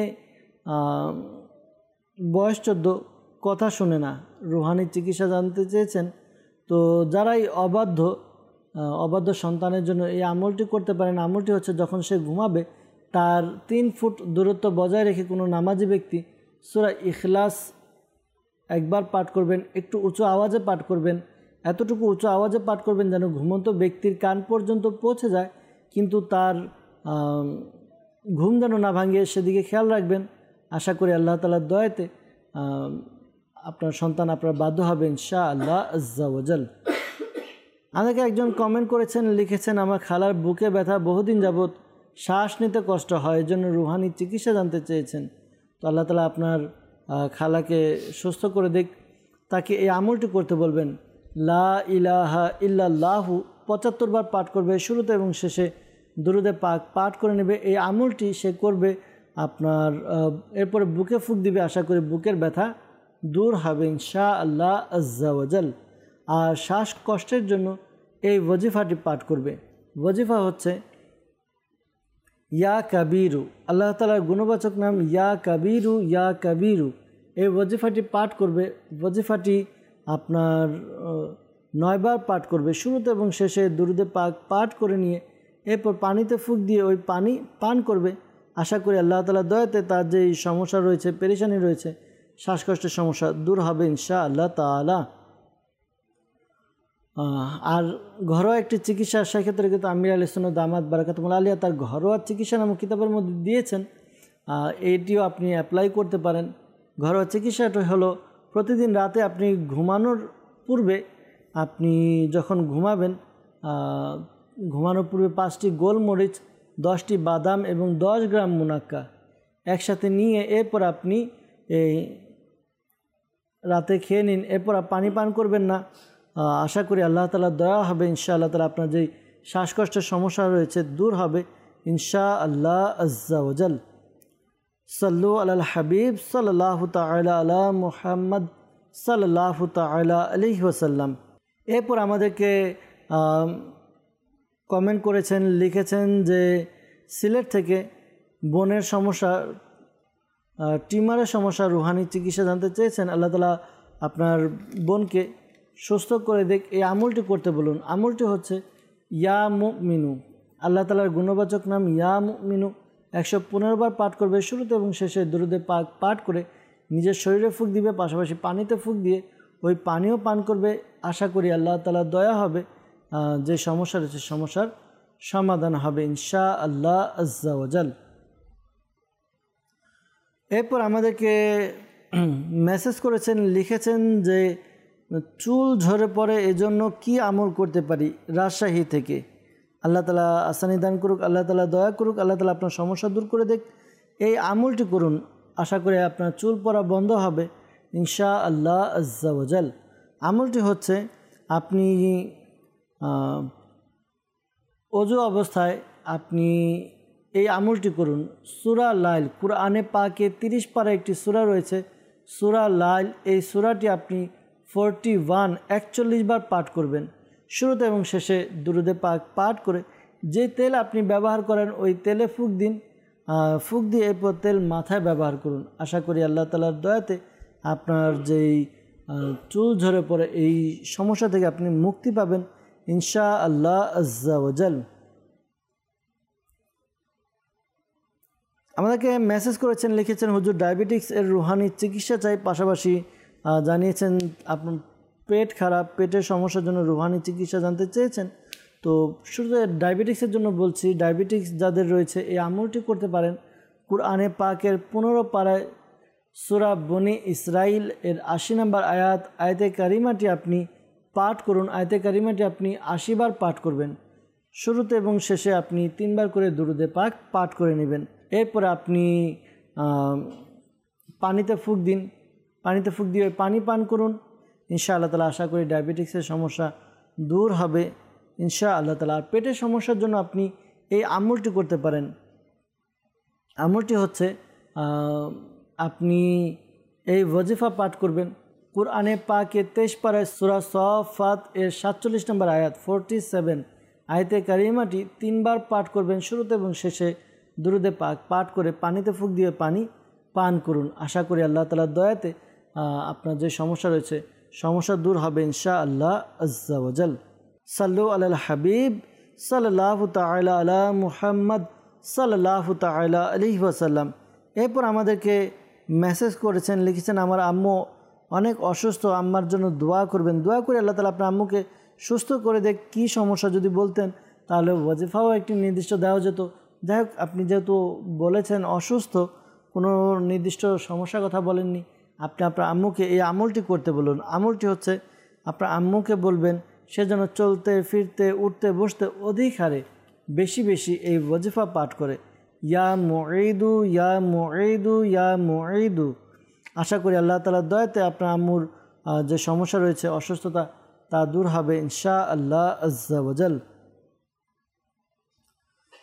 বয়স চোদ্দো, কথা শুনে না, রুহানি চিকিৎসা জানতে চেয়েছেন। তো যারাই অবাধ্য অবাধ্য সন্তানের জন্য এই আমলটি করতে পারেন। আমলটি হচ্ছে, যখন সে ঘুমাবে তার তিন ফুট দূরত্ব বজায় রেখে কোনো নামাজি ব্যক্তি সূরা ইখলাস একবার পাঠ করবেন, একটু উঁচু আওয়াজে পাঠ করবেন, এতটুকু উঁচু আওয়াজে পাঠ করবেন যেন ঘুমন্ত ব্যক্তির কান পর্যন্ত পৌঁছে যায়, কিন্তু তার ঘুম যেন না ভাঙিয়ে সেদিকে খেয়াল রাখবেন। আশা করি আল্লাহ তাআলার দয়াতে আপনার সন্তান আপনার বাধ্য হবে ইনশাআল্লাহ আজ্জা ওয়াজাল। আমাকে একজন কমেন্ট করেছেন, লিখেছেন আমার খালার বুকে ব্যথা, বহুদিন যাবৎ শ্বাস নিতে কষ্ট হয়, এর জন্য রুহানি চিকিৎসা জানতে চেয়েছেন। তো আল্লাহ তাআলা আপনার খালাকে সুস্থ করে দিক। তাকে এই আমলটি করতে বলবেন, লা ইলাহা ইল্লাল্লাহু পঁচাত্তর বার পাঠ করবে, শুরুতে এবং শেষে দুরুদে পাক পাঠ করে নেবে। এই আমলটি সে করবে আপনার এরপরে বুকে ফুঁক দিবে, আশা করি বুকের ব্যথা দূর হবে ইনশাআল্লাহ আজ্জা ওয়াজাল। আর শ্বাসকষ্টের জন্য এই ওয়াজিফাটি পাঠ করবে। ওয়াজিফা হচ্ছে ইয়া কাবিরু, আল্লাহ তাআলার গুণবাচক নাম ইয়া কাবিরু ইয়া কাবিরু। এই ওয়াজিফাটি পাঠ করবে। ওয়াজিফাটি আপনার নয়বার পাঠ করবে, শুরুতে এবং শেষে দুরুদে পাক পাঠ করে নিয়ে এরপর পানিতে ফুঁক দিয়ে ওই পানি পান করবে। আশা করি আল্লাহ তাআলার দয়াতে তার যে সমস্যা রয়েছে, পেরেশানি রয়েছে, শ্বাসকষ্টের সমস্যা দূর হবে ইনশাআল্লাহ তাআলা। আর ঘরোয়া একটি চিকিৎসা, সেক্ষেত্রে কিন্তু আমির আলী সুন্নাত দামাত বারাকাতুহুল আলিয়া তার ঘরোয়া চিকিৎসা নামক কিতাবের মধ্যে দিয়েছেন, এটিও আপনি অ্যাপ্লাই করতে পারেন। ঘরোয়া চিকিৎসাটা হলো প্রতিদিন রাতে আপনি ঘুমানোর পূর্বে, আপনি যখন ঘুমাবেন ঘুমানোর পূর্বে পাঁচটি গোলমরিচ, দশটি বাদাম এবং দশ গ্রাম মুনাক্কা একসাথে নিয়ে এরপর আপনি এই রাতে খেয়ে নিন। এরপর পানি পান করবেন না। আশা করি আল্লাহ তাআলার দয়া হবে ইনশাআল্লাহ তাআলা, আপনার যেই শ্বাসকষ্টের সমস্যা রয়েছে দূর হবে ইনশাআল্লাহ আজ্জা ওয়াজাল। সাল্লু আলাল হাবিব সাল্লাল্লাহু তাআলা আলা মুহাম্মদ সাল্লাল্লাহু তাআলা আলাইহি ওয়াসাল্লাম। এরপর আমাদেরকে কমেন্ট করেছেন, লিখেছেন যে সিলেট থেকে বোনের সমস্যা, টিউমারের সমস্যা, রুহানি চিকিৎসা জানতে চেয়েছেন। আল্লাহ তাআলা আপনার বোনকে সুস্থ করে দেখ। এই আমলটি করতে বলুন। আমলটি হচ্ছে ইয়া মুমিনু, আল্লাহ তাআলার গুণবাচক নাম ইয়া মুমিনু। একশো পনেরো বার পাঠ করবে, শুরুতে এবং শেষে দুরুদে পাক পাঠ করে নিজের শরীরে ফুঁক দিবে, পাশাপাশি পানিতে ফুঁক দিয়ে ওই পানিও পান করবে। আশা করি আল্লাহ তাআলার দয়া হবে, যে সমস্যা রয়েছে সমস্যার সমাধান হবে ইনশাআল্লাহ আজ্জা ওয়াজাল। এরপর আমাদেরকে মেসেজ করেছেন, লিখেছেন যে চুল ঝরে পড়ে, এজন্য কি আমল করতে পারি? রাজশাহী থেকে। আল্লাহ তাআলা আসানি দান করুক, আল্লাহ তাআলা দয়া করুক, আল্লাহ তাআলা আপনার সমস্যা দূর করে দেখ। এই আমলটি করুন, আশা করি আপনার চুল পড়া বন্ধ হবে ইনশাআল্লাহ আজ্জা ওয়াজাল। আমলটি হচ্ছে আপনি ওযু অবস্থায় আপনি এই আমলটি করুন। সূরা লাইল, কুরআনে পাকে তিরিশ পারা একটি সূরা রয়েছে সূরা লাইল। এই সূরাটি আপনি ফোরটি ওয়ান একচল্লিশ বার পাঠ করবেন, শুরুতে এবং শেষে দুরুদে পাক পাঠ করে যে তেল আপনি ব্যবহার করেন ওই তেলে ফুঁক দিন। ফুঁক দিয়ে এরপর তেল মাথায় ব্যবহার করুন। আশা করি আল্লাহ তাআলার দয়াতে আপনার যেই চুল ঝরে পড়ে এই সমস্যা থেকে আপনি মুক্তি পাবেন ইনশাআল্লাহ আজ্জা ওয়াজাল। আমাদেরকে মেসেজ করেছেন, লিখেছেন হুজুর ডায়াবেটিক্স এর রুহানি চিকিৎসা চাই, পাশাপাশি জানিয়েছেন আপনার পেট খারাপ, পেটের সমস্যার জন্য রুহানি চিকিৎসা জানতে চেয়েছেন। তো শুধু ডায়াবেটিক্সের জন্য বলছি, ডায়াবেটিক্স যাদের রয়েছে এই আমলটি করতে পারেন। কুরআনে পাকের পনেরো পারায় সূরা বনি ইসরাইল এর আশি নম্বর আয়াত, আয়াতে কারিমাটি আপনি পাঠ করুন। আয়াতে কারিমাটি আপনি আশি বার পাঠ করবেন, শুরুতে এবং শেষে আপনি তিনবার করে দুরুদে পাক পাঠ করে নেবেন। এরপরে আপনি পানিতে ফুঁক দিন, পানিতে ফুঁক দিয়ে পানি পান করুন। ইনশাআল্লাহ তাআলা আশা করি ডায়াবেটিক্সের সমস্যা দূর হবে ইনশাআল্লাহ তাআলা। আর পেটের সমস্যার জন্য আপনি এই আমলটি করতে পারেন। আমলটি হচ্ছে আপনি এই ওয়াজিফা পাঠ করবেন। কুরআনে পাকে তেইশ পারায় সূরা সাফাত এর সাতচল্লিশ নম্বর আয়াত ফোরটি সেভেন, আয়াতে কারিমাটি তিনবার পাঠ করবেন, শুরুতে এবং শেষে দুরুদে পাক পাঠ করে পানিতে ফুঁক দিয়ে পানি পান করুন। আশা করি আল্লাহ তাআলার দয়াতে আপনার যে সমস্যা রয়েছে সমস্যা দূর হবে ইনশাআল্লাহ আজ্জা ওয়াজাল। সাল্লু আলাল হাবিব সাল্লাল্লাহু তাআলা আলা মুহাম্মদ সাল্লাল্লাহু তাআলা আলাইহি ওয়াসাল্লাম। এরপর আমাদেরকে মেসেজ করেছেন, লিখেছেন আমার আম্মু অনেক অসুস্থ, আম্মার জন্য দোয়া করবেন। দোয়া করে আল্লাহ তাআলা আপনার আম্মুকে সুস্থ করে দেখ। কী সমস্যা যদি বলতেন তাহলে ওয়াজিফাও একটি নির্দিষ্ট দেওয়া যেত। যাই হোক, আপনি যেহেতু বলেছেন অসুস্থ, কোনো নির্দিষ্ট সমস্যার কথা বলেননি, আপনি আপনার আম্মুকে এই আমলটি করতে বলুন। আমলটি হচ্ছে আপনার আম্মুকে বলবেন সে যেন চলতে ফিরতে উঠতে বসতে অধিক হারে বেশি বেশি এই ওয়াজিফা পাঠ করে, ইয়া মুঈদু ইয়া মুঈদু ইয়া মুঈদু। আশা করি আল্লাহ তাআলার দয়াতে আপনার আম্মুর যে সমস্যা রয়েছে অসুস্থতা তা দূর হবে ইনশাআল্লাহ আজ্জা ওয়াজাল।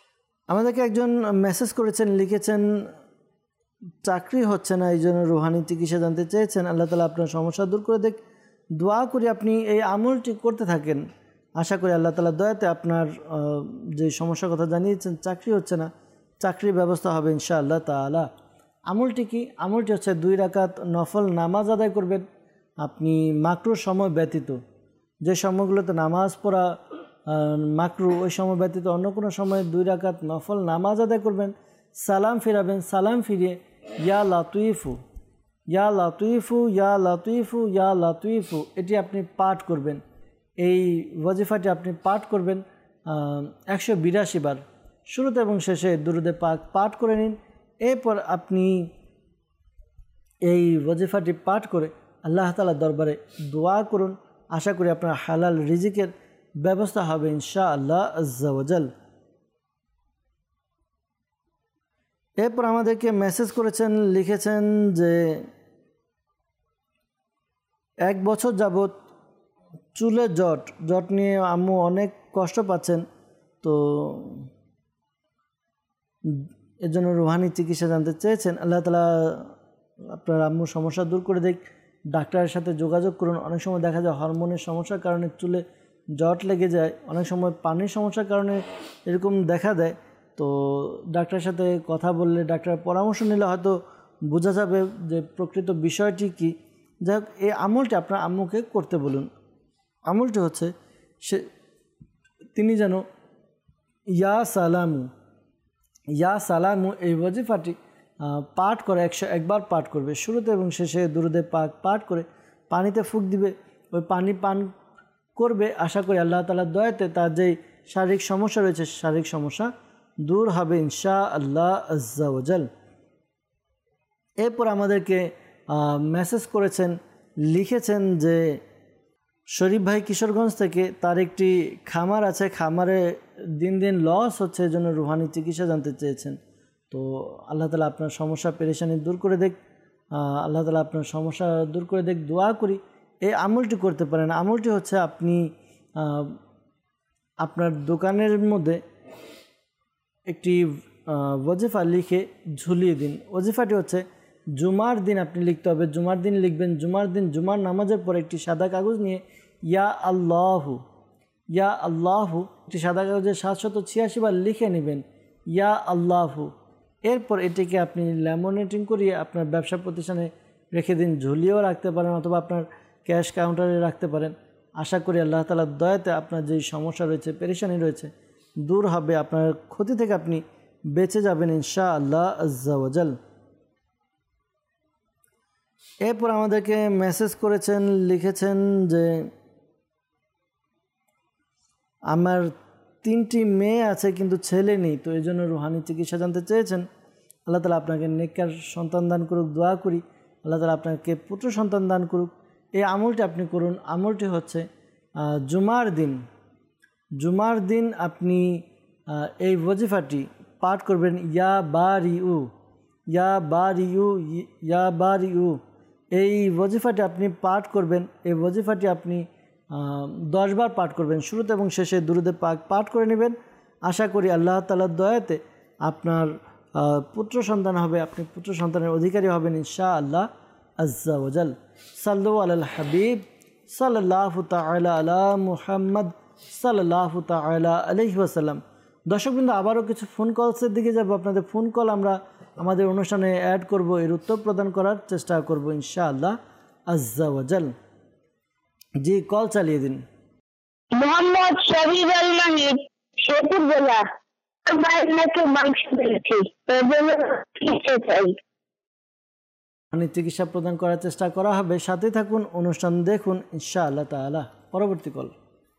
আমাদেরকে একজন মেসেজ করেছেন, লিখেছেন চাকরি হচ্ছে না, এই জন্য রুহানি চিকিৎসা জানতে চেয়েছেন। আল্লাহ তাআলা আপনার সমস্যা দূর করে দেখ। দোয়া করি আপনি এই আমলটি করতে থাকেন। আশা করি আল্লাহ তাআলা দয়াতে আপনার যে সমস্যার কথা জানিয়েছেন, চাকরি হচ্ছে না, চাকরির ব্যবস্থা হবে ইনশাআল্লাহ তাআলা। আমলটি কি? আমলটি হচ্ছে দুই রাকাত নফল নামাজ আদায় করবেন আপনি মাকরুর সময় ব্যতীত। যে সময়গুলোতে নামাজ পড়া মাকরু, ওই সময় ব্যতীত অন্য কোনো সময় দুই রাকাত নফল নামাজ আদায় করবেন। সালাম ফিরাবেন, সালাম ফিরিয়ে ইয়া লাতিফু ইয়া লাতিফু ইয়া লাতিফু ইয়া লাতিফু এটি আপনি পাঠ করবেন। এই ওয়াজিফাটি আপনি পাঠ করবেন একশো বিরাশি বার, শুরুতে এবং শেষে দুরুদে পাক পাঠ করে নিন। এরপর আপনি এই ওয়াজিফাটি পাঠ করে আল্লাহ তাআলার দরবারে দোয়া করুন। আশা করি আপনার হালাল রিজিকের ব্যবস্থা হবে ইনশাআল্লাহ আজ্জা ওয়া জাল। এরপর আমাদেরকে মেসেজ করেছেন, লিখেছেন যে এক বছর যাবৎ চুলে জট জট নিয়ে আম্মু অনেক কষ্ট পাচ্ছেন, তো এর জন্য রুহানি চিকিৎসা জানতে চেয়েছেন। আল্লাহ তাআলা আপনার আম্মুর সমস্যা দূর করে দেখ। ডাক্তারের সাথে যোগাযোগ করুন। অনেক সময় দেখা যায় হরমোনের সমস্যার কারণে চুলে জট লেগে যায়, অনেক সময় পানির সমস্যার কারণে এরকম দেখা দেয়। তো ডাক্তারের সাথে কথা বললে, ডাক্তারের পরামর্শ নিলে হয়তো বোঝা যাবে যে প্রকৃত বিষয়টি কী। যাই হোক, এই আমলটি আপনার আম্মুকে করতে বলুন। আমলটি হচ্ছে সে তিনি যেন ইয়া সালামু ইয়া সালামু এই ওয়াজিফাটি পাঠ করে, একশো একবার পাঠ করবে। শুরুতে এবং শেষে দুরুদে পাক পাঠ করে পানিতে ফুঁক দিবে, ওই পানি পান করবে। আশা করি আল্লাহ তাআলার দয়াতে তার যেই শারীরিক সমস্যা রয়েছে, শারীরিক সমস্যা দূর হবে ইনশাআল্লাহ আজ্জা ওয়া জাল। এরপর আমাদেরকে মেসেজ করেছেন, লিখেছেন যে শরীফ ভাই কিশোরগঞ্জ থেকে, তার একটি খামার আছে, খামারে দিন দিন লস হচ্ছে, এই জন্য রুহানি চিকিৎসা জানতে চেয়েছেন। তো আল্লাহ তাআলা আপনার সমস্যা পেরেশানি দূর করে দেখ। আল্লাহ তাআলা আপনার সমস্যা দূর করে দেখ। দোয়া করি এই আমলটি করতে পারেন। আমলটি হচ্ছে আপনি আপনার দোকানের মধ্যে একটি ওয়াজিফা লিখে ঝুলিয়ে দিন। ওয়াজিফাটি হচ্ছে জুমার দিন আপনি লিখতে হবে, জুমার দিন লিখবেন। জুমার দিন জুমার নামাজের পরে একটি সাদা কাগজ নিয়ে ইয়া আল্লাহু ইয়া আল্লাহু একটি সাদা কাগজে সাতশত ছিয়াশি বার লিখে নেবেন ইয়া আল্লাহু। এরপর এটিকে আপনি ল্যামিনেটিং করিয়ে আপনার ব্যবসা প্রতিষ্ঠানে রেখে দিন, ঝুলিয়েও রাখতে পারেন অথবা আপনার ক্যাশ কাউন্টারে রাখতে পারেন। আশা করি আল্লাহ তাআলার দয়াতে আপনার যেই সমস্যা রয়েছে, পেরেশানি রয়েছে, দূর হবে। আপনার ক্ষতি থেকে আপনি বেঁচে যাবেন ইনশাআল্লাহ আজ্জা ওয়া জাল। এরপর আমাদেরকে মেসেজ করেছেন, লিখেছেন যে আমার তিনটি মেয়ে আছে কিন্তু ছেলে নেই, তো এই জন্য রুহানি চিকিৎসা জানতে চেয়েছেন। আল্লাহ তাআলা আপনাকে নেককার সন্তান দান করুক। দোয়া করি আল্লাহ তাআলা আপনাকে পুত্র সন্তান দান করুক। এই আমলটি আপনি করুন। আমলটি হচ্ছে জুমার দিন জুমার দিন আপনি এই ওয়াজিফাটি পাঠ করবেন ইয়া বারিউ ইয়া বারিউ ইয়া বারিউ এই ওয়াজিফাটি আপনি পাঠ করবেন। এই ওয়াজিফাটি আপনি দশ বার পাঠ করবেন। শুরুতে এবং শেষে দুরুদে পাক পাঠ করে নেবেন। আশা করি আল্লাহ তাআলার দয়াতে আপনার পুত্র সন্তান হবে, আপনি পুত্র সন্তানের অধিকারী হবেন ইনশাআল্লাহ আজ্জা ওয়া জাল। সাল্লু আলাল হাবিব সাল্লাল্লাহু তাআলা আলা মুহাম্মদ সাল্লাল্লাহু তাআলা আলাইহি ওয়াসাল্লাম। দর্শকবৃন্দ, আবারও কিছু ফোন কলসের দিকে যাব। আপনাদের ফোন কল আমরা আমাদের অনুষ্ঠানে অ্যাড করব, এর উত্তর প্রদান করার চেষ্টা করব ইনশাআল্লাহ আজ্জা ওয়া জাল। জি, কল চালিয়ে দিন। মোহাম্মদ শহীদ আল মাহিদ, শেরপুর জেলা। চিকিৎসা প্রদান করার চেষ্টা করা হবে। সাথে থাকুন, অনুষ্ঠান দেখুন ইনশাআল্লাহ তাআলা। পরবর্তী কল।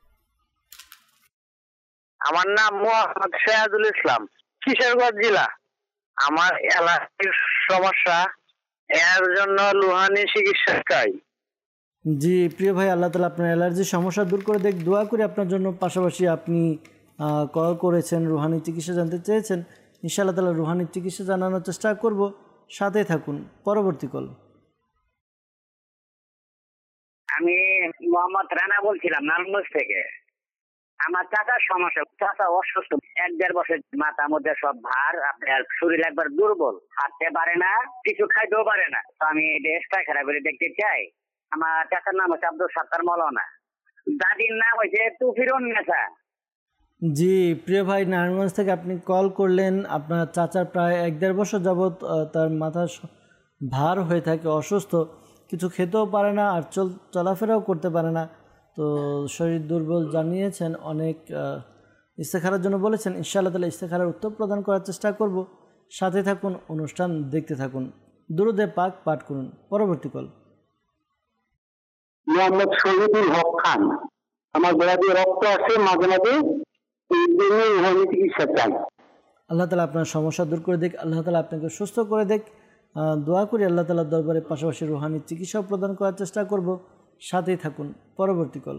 আমার নাম মোহাম্মদ সিরাজুল ইসলাম, কিশোরগঞ্জ জেলা। আমার অ্যালার্জির সমস্যা, এর জন্য রুহানি চিকিৎসা চাই। জি প্রিয় ভাই, আল্লাহ তাআলা আপনার অ্যালার্জির সমস্যা দূর করে দেখ। দোয়া করি আপনার জন্য। পাশাপাশি আপনি কল করেছেন, রুহানি চিকিৎসা জানতে চেয়েছেন। ইনশাআল্লাহ তাআলা রুহানি চিকিৎসা জানানোর চেষ্টা করব। সাথে থাকুন। পরবর্তী কল। আমি মোহাম্মদ রানা বলছিলাম, নারায়ণগঞ্জ থেকে। আমার চাচার সমস্যা, চাচা অসুস্থ, এক দেড় বছর, মাথার মধ্যে সব ভার, আপনার শরীর একবার দুর্বল, হাঁটতে পারে না, কিছু খাইতেও পারে না। তো আমি এটা খারাপ করে দেখতে চাই। আমার চাচার নাম হচ্ছে আব্দুল সাত্তার মৌলানা, দাদির নাম হচ্ছে তুফিরুন নেসা। জি প্রিয় ভাই, নারায়ণগঞ্জ থেকে আপনি কল করলেন। আপনার চাচার প্রায় এক দেড় বছর যাবৎ তার মাথা ভার হয়ে থাকে, অসুস্থ, কিছু খেতেও পারে না আর চল চলাফেরাও করতে পারে না। তো শরীর দুর্বল জানিয়েছেন, অনেক ইস্তেখারার জন্য বলেছেন। ইনশাআল্লাহ তাআলা ইস্তেখারার উত্তর প্রদান করার চেষ্টা করব। সাথে থাকুন, অনুষ্ঠান দেখতে থাকুন, দুরূদে পাক পাঠ করুন। পরবর্তী কল মোহাম্মদ শহীদুল হক খান। আমার গোড়া দিয়ে রক্ত আছে মাঝে মাঝে, এই জন্য রুহানি চিকিৎসা চাই। আল্লাহ তাআলা আপনার সমস্যা দূর করে দেখ, আল্লাহ তাআলা আপনাকে সুস্থ করে দেখ। দোয়া করি আল্লাহ তাআলার দরবারে, পাশাপাশি রুহানি চিকিৎসা প্রদান করার চেষ্টা করব। সাথেই থাকুন। পরবর্তী কল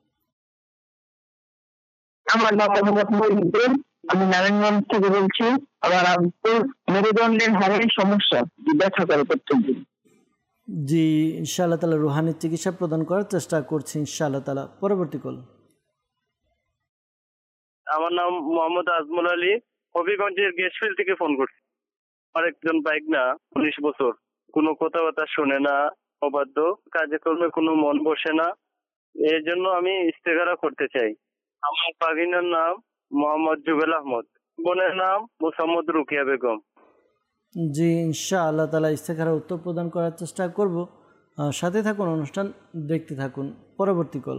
আমার নাম মোহাম্মদ মহিউদ্দিন, আমি নারায়ণগঞ্জ থেকে বলছি। আমার মেরুদণ্ডের হাড়ের সমস্যা, ব্যথা করে প্রত্যেকদিন। জি ইনশাআল্লাহ তাআলা রুহানি চিকিৎসা প্রদান করার চেষ্টা করছি ইনশাআল্লাহ তাআলা। পরবর্তী কল আমার নাম মোহাম্মদ আজমল আলী, হবিগঞ্জের গেস্টফিল্ড থেকে ফোন করছি। আমার একজন বাইক না, উনিশ বছর, কোনো কথাবার্তা শোনে না, অবাধ্য, কাজে কর্মে কোনো মন বসে না। এর জন্য আমি ইস্তেখারা করতে চাই। আমার ভাগিনার নাম মোহাম্মদ জুবেল আহমদ, বোনের নাম মোসাম্মদ রুকিয়া বেগম। জি ইনশাআল্লাহ তাআলা ইস্তেখারার উত্তর প্রদান করার চেষ্টা করব। সাথে থাকুন, অনুষ্ঠান দেখতে থাকুন। পরবর্তী কল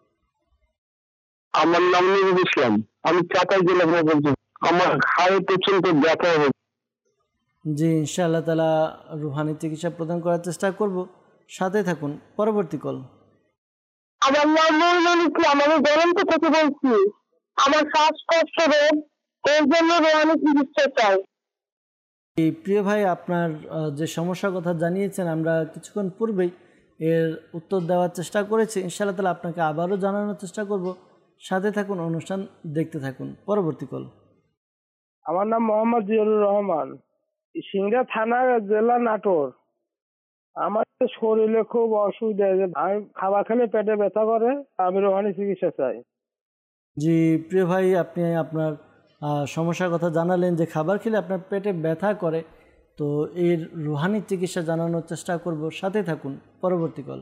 আমার নাম নুরুল ইসলাম, আমি চাতাই জেলা থেকে বলছি। আমার ঘাড়ে প্রচন্ড ব্যথা হচ্ছে। জি ইনশাআল্লাহ তাআলা রুহানি চিকিৎসা প্রদান করার চেষ্টা করব। সাথে থাকুন। পরবর্তী কল আমার নাম নুরুল ইসলাম, আমি গরন্ত থেকে বলছি। আমার শ্বাসকষ্ট রোগ, এর জন্য রুহানি চিকিৎসা চাই। এই প্রিয় ভাই, আপনার যে সমস্যার কথা জানিয়েছেন আমরা কিছুক্ষণ পূর্বেই এর উত্তর দেওয়ার চেষ্টা করেছি। ইনশাআল্লাহ তাআলা আপনাকে আবারও জানানোর চেষ্টা করব। সাথে থাকুন, অনুষ্ঠান দেখতে থাকুন। পরবর্তী কল আমার নাম মোহাম্মদ জিয়াউর রহমান, সিংড়া থানা, জেলা নাটোর। আমার শরীরে খুব অসুবিধা, আমি খাবার খেলে পেটে ব্যথা করে, আমি রুহানি চিকিৎসা চাই। জি প্রিয় ভাই, আপনি আপনার সমস্যার কথা জানালেন যে খাবার খেলে আপনার পেটে ব্যথা করে। তো এর রুহানি চিকিৎসা জানানোর চেষ্টা করব। সাথে থাকুন। পরবর্তী কল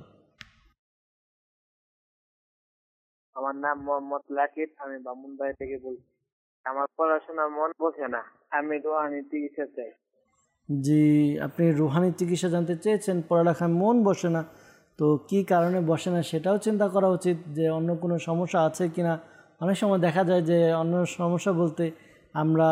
আমার নাম মোহাম্মদ লাকিব, আমি বামুনবাড়ি থেকে বলছি। আমার পড়াশোনা মন বসে না, আমি রুহানি চিকিৎসা চাই। জি আপনি রুহানি চিকিৎসা জানতে চেয়েছেন, পড়ালেখায় মন বসে না। তো কি কারণে বসে না সেটাও চিন্তা করা উচিত, যে অন্য কোনো সমস্যা আছে কিনা। অনেক সময় দেখা যায় যে অন্য সমস্যা বলতে আমরা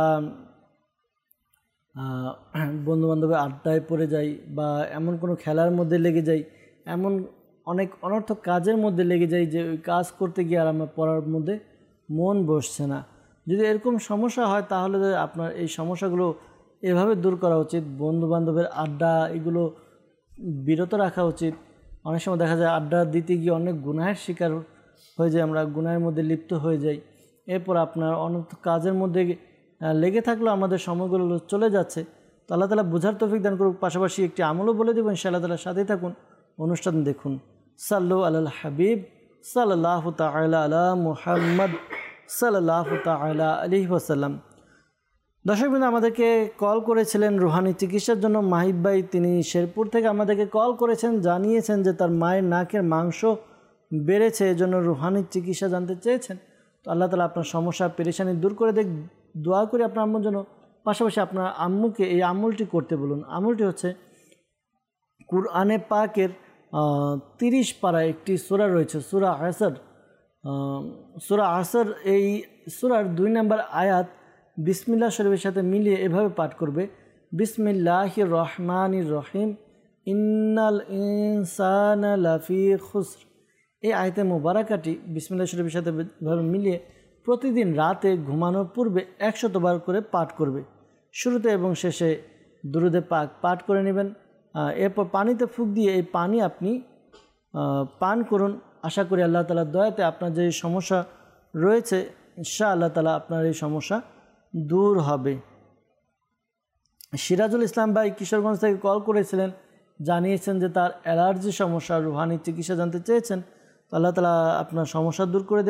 বন্ধুবান্ধবের আড্ডায় পড়ে যাই, বা এমন কোনো খেলার মধ্যে লেগে যাই, এমন অনেক অনর্থক কাজের মধ্যে লেগে যাই যে ওই কাজ করতে গিয়ে আর আমার পড়ার মধ্যে মন বসছে না। যদি এরকম সমস্যা হয় তাহলে আপনার এই সমস্যাগুলো এভাবে দূর করা উচিত। বন্ধুবান্ধবের আড্ডা এগুলো বিরত রাখা উচিত। অনেক সময় দেখা যায় আড্ডা দিতে গিয়ে অনেক গুনাহের শিকার হয়ে যায়, আমরা গুনাহের মধ্যে লিপ্ত হয়ে যাই। এরপর আপনার অনর্থক কাজের মধ্যে লেগে থাকলেও আমাদের সময়গুলো চলে যাচ্ছে। তো আল্লাহ তাআলা বোঝার তৌফিক দান করুক। পাশাপাশি একটি আমলও বলে দেবো ইনশাআল্লাহ তাআলা। সাথেই থাকুন, অনুষ্ঠান দেখুন। সাল্লু আলাল হাবিব সাল্লাল্লাহু তাআলা আলা মুহাম্মদ সাল্লাল্লাহু তাআলা আলাইহি ওয়াসাল্লাম। দর্শকবৃন্দ, আমাদেরকে কল করেছিলেন রুহানি চিকিৎসার জন্য মাহিব ভাই। তিনি শেরপুর থেকে আমাদেরকে কল করেছেন, জানিয়েছেন যে তার মায়ের নাকের মাংস বেড়েছে, এজন্য রুহানি চিকিৎসা জানতে চেয়েছেন। তো আল্লাহ তাআলা আপনার সমস্যা পেরেশানি দূর করে দেখ। দোয়া করি আপনার আম্মুর জন্য। পাশাপাশি আপনার আম্মুকে এই আমলটি করতে বলুন। আমলটি হচ্ছে কুরআনে পাকের তিরিশ পারা একটি সূরা রয়েছে, সূরা আসর। সূরা আসর, এই সূরার দুই নম্বর আয়াত বিসমিল্লাহ শরীফের সাথে মিলিয়ে এভাবে পাঠ করবে, বিসমিল্লাহির রহমানির রহিম, ইন্নাল ইনসানা লাফি খুসর। এই আয়াতে মুবারাকাটি বিসমিল্লাহ শরীফের সাথে এভাবে মিলিয়ে প্রতিদিন রাতে ঘুমানোর পূর্বে একশতবার করে পাঠ করবে। শুরুতে এবং শেষে দুরুদে পাক পাঠ করে নেবেন। এরপর পানিতে ফুঁক দিয়ে এই পানি আপনি পান করুন। আশা করি আল্লাহ তাআলার দয়াতে আপনার যে সমস্যা রয়েছে ইনশাআল্লাহ তাআলা আপনার এই সমস্যা দূর হবে। সিরাজুল ইসলাম ভাই কিশোরগঞ্জ থেকে কল করেছিলেন, জানিয়েছেন যে তার অ্যালার্জি সমস্যা, রুহানি চিকিৎসা জানতে চেয়েছেন। তো আল্লাহ তাআলা আপনার সমস্যা দূর করে দেখ।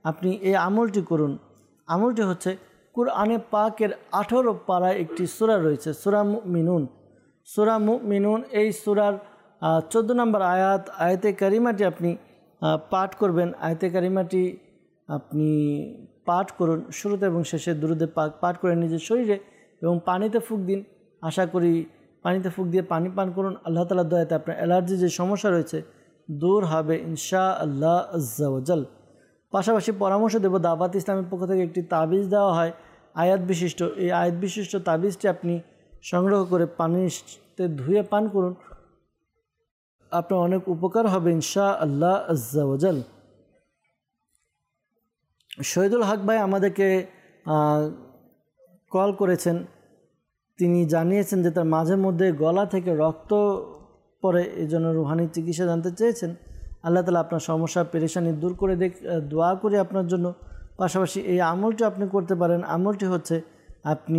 আপনি এই আমলটি করুন। আমলটি হচ্ছে কুরআনে পাকের আঠারো পারায় একটি সূরা রয়েছে, সূরা মুমিনুন। সূরা মুমিনুন এই সূরার চোদ্দো নম্বর আয়াত, আয়াতে কারিমাটি আপনি পাঠ করবেন। আয়াতে কারিমাটি আপনি পাঠ করুন, শুরুতে এবং শেষে দুরূদে পাক পাঠ করে নিজের শরীরে এবং পানিতে ফুঁক দিন। আশা করি পানিতে ফুঁক দিয়ে পানি পান করুন, আল্লাহ তাআলার দয়াতে আপনার অ্যালার্জি যে সমস্যা রয়েছে দূর হবে ইনশাআল্লাহ আজ্জা ওয়াজাল। পাশাপাশি পরামর্শ দেব, দাওয়াত ইসলামের পক্ষ থেকে একটি তাবিজ দেওয়া হয় আয়াত বিশিষ্ট। এই আয়াত বিশিষ্ট তাবিজটি আপনি সংগ্রহ করে পানিতে ধুয়ে পান করুন, আপনার অনেক উপকার হবে ইনশাআল্লাহ আজ্জা ওয়াজাল। শহীদুল হক ভাই আমাদেরকে কল করেছেন, তিনি জানিয়েছেন যে তার মাঝে মধ্যে গলা থেকে রক্ত পড়ে, এই জন্য রুহানি চিকিৎসা জানতে চেয়েছেন। আল্লাহ তাআলা আপনার সমস্যা পেরেশানি দূর করে দেখ, দোয়া করি আপনার জন্য। পাশাপাশি এই আমলটি আপনি করতে পারেন। আমলটি হচ্ছে আপনি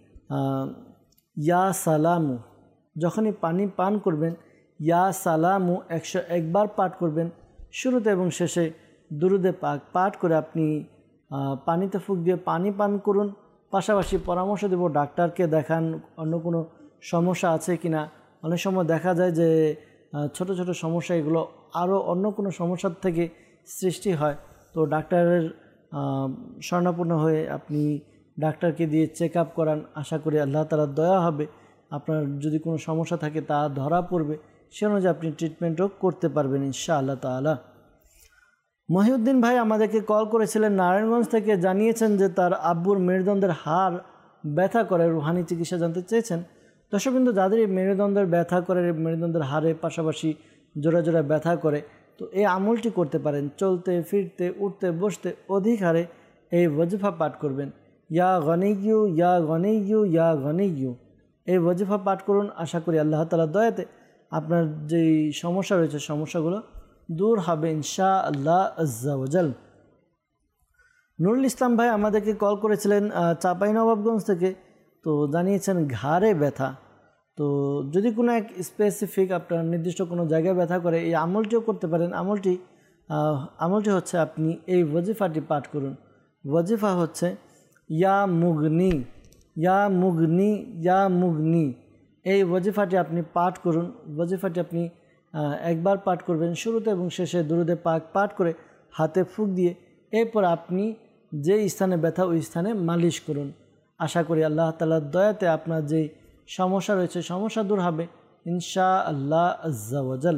ইয়া সালামু, যখনই পানি পান করবেন ইয়া সালামু একশো একবার পাঠ করবেন, শুরুতে এবং শেষে দুরূদে পাক পাঠ করে আপনি পানিতে ফুঁক দিয়ে পানি পান করুন। পাশাপাশি পরামর্শ দেব ডাক্তারকে দেখান, অন্য কোনো সমস্যা আছে কি না। অনেক সময় দেখা যায় যে ছোট ছোট সমস্যা এগুলো আরও অন্য কোনো সমস্যার থেকে সৃষ্টি হয়, তো ডাক্তারের শরণাপন্ন হয়ে আপনি ডাক্তারকে দিয়ে চেক আপ করান। আশা করি আল্লাহ তাআলার দয়া হবে, আপনার যদি কোনো সমস্যা থাকে তা ধরা পড়বে, সে অনুযায়ী আপনি ট্রিটমেন্টও করতে পারবেন ইনশাআল্লাহ তাআলা। মহিউদ্দিন ভাই আমাদেরকে কল করেছিলেন নারায়ণগঞ্জ থেকে, জানিয়েছেন যে তার আব্বুর মেরুদণ্ডের হাড় ব্যথা করে, রুহানি চিকিৎসা জানতে চেয়েছেন। দর্শক কিন্তু যাদের এই মেরুদণ্ডের ব্যথা করে, মেরুদণ্ডের হাড়ের পাশাপাশি জোড়া জোড়া ব্যথা করে, তো এই আমলটি করতে পারেন। চলতে ফিরতে উঠতে বসতে অধিক হারে এই ওয়াজিফা পাঠ করবেন, ইয়া গনিয়ু ইয়া গনিয়ু ইয়া গনিয়ু। এই ওয়াজিফা পাঠ করুন, আশা করি আল্লাহ তাআলার দয়াতে আপনার যেই সমস্যা রয়েছে সমস্যাগুলো দূর হবে ইনশাআল্লাহ আজ্জা ওয়াজাল। নুরুল ইসলাম ভাই আমাদেরকে কল করেছিলেন চাঁপাইনবাবগঞ্জ থেকে, তো জানিয়েছেন ঘাড়ে ব্যথা। তো যদি কোনো এক স্পেসিফিক আপনার নির্দিষ্ট কোনো জায়গায় ব্যথা করে এই আমলটিও করতে পারেন। আমলটি আমলটি হচ্ছে আপনি এই ওয়াজিফাটি পাঠ করুন। ওয়াজিফা হচ্ছে ইয়া মুগনি ইয়া মুগনি ইয়া মুগনি। এই ওয়াজিফাটি আপনি পাঠ করুন। ওয়াজিফাটি আপনি একবার পাঠ করবেন, শুরুতে এবং শেষে দুরূদে পাক পাঠ করে হাতে ফুঁক দিয়ে এরপর আপনি যে স্থানে ব্যথা ওই স্থানে মালিশ করুন। আশা করি আল্লাহ তাআলার দয়াতে আপনার যেই সমস্যা রয়েছে সমস্যা দূর হবে ইনশাআল্লাহ আজ্জা ওয়াজাল।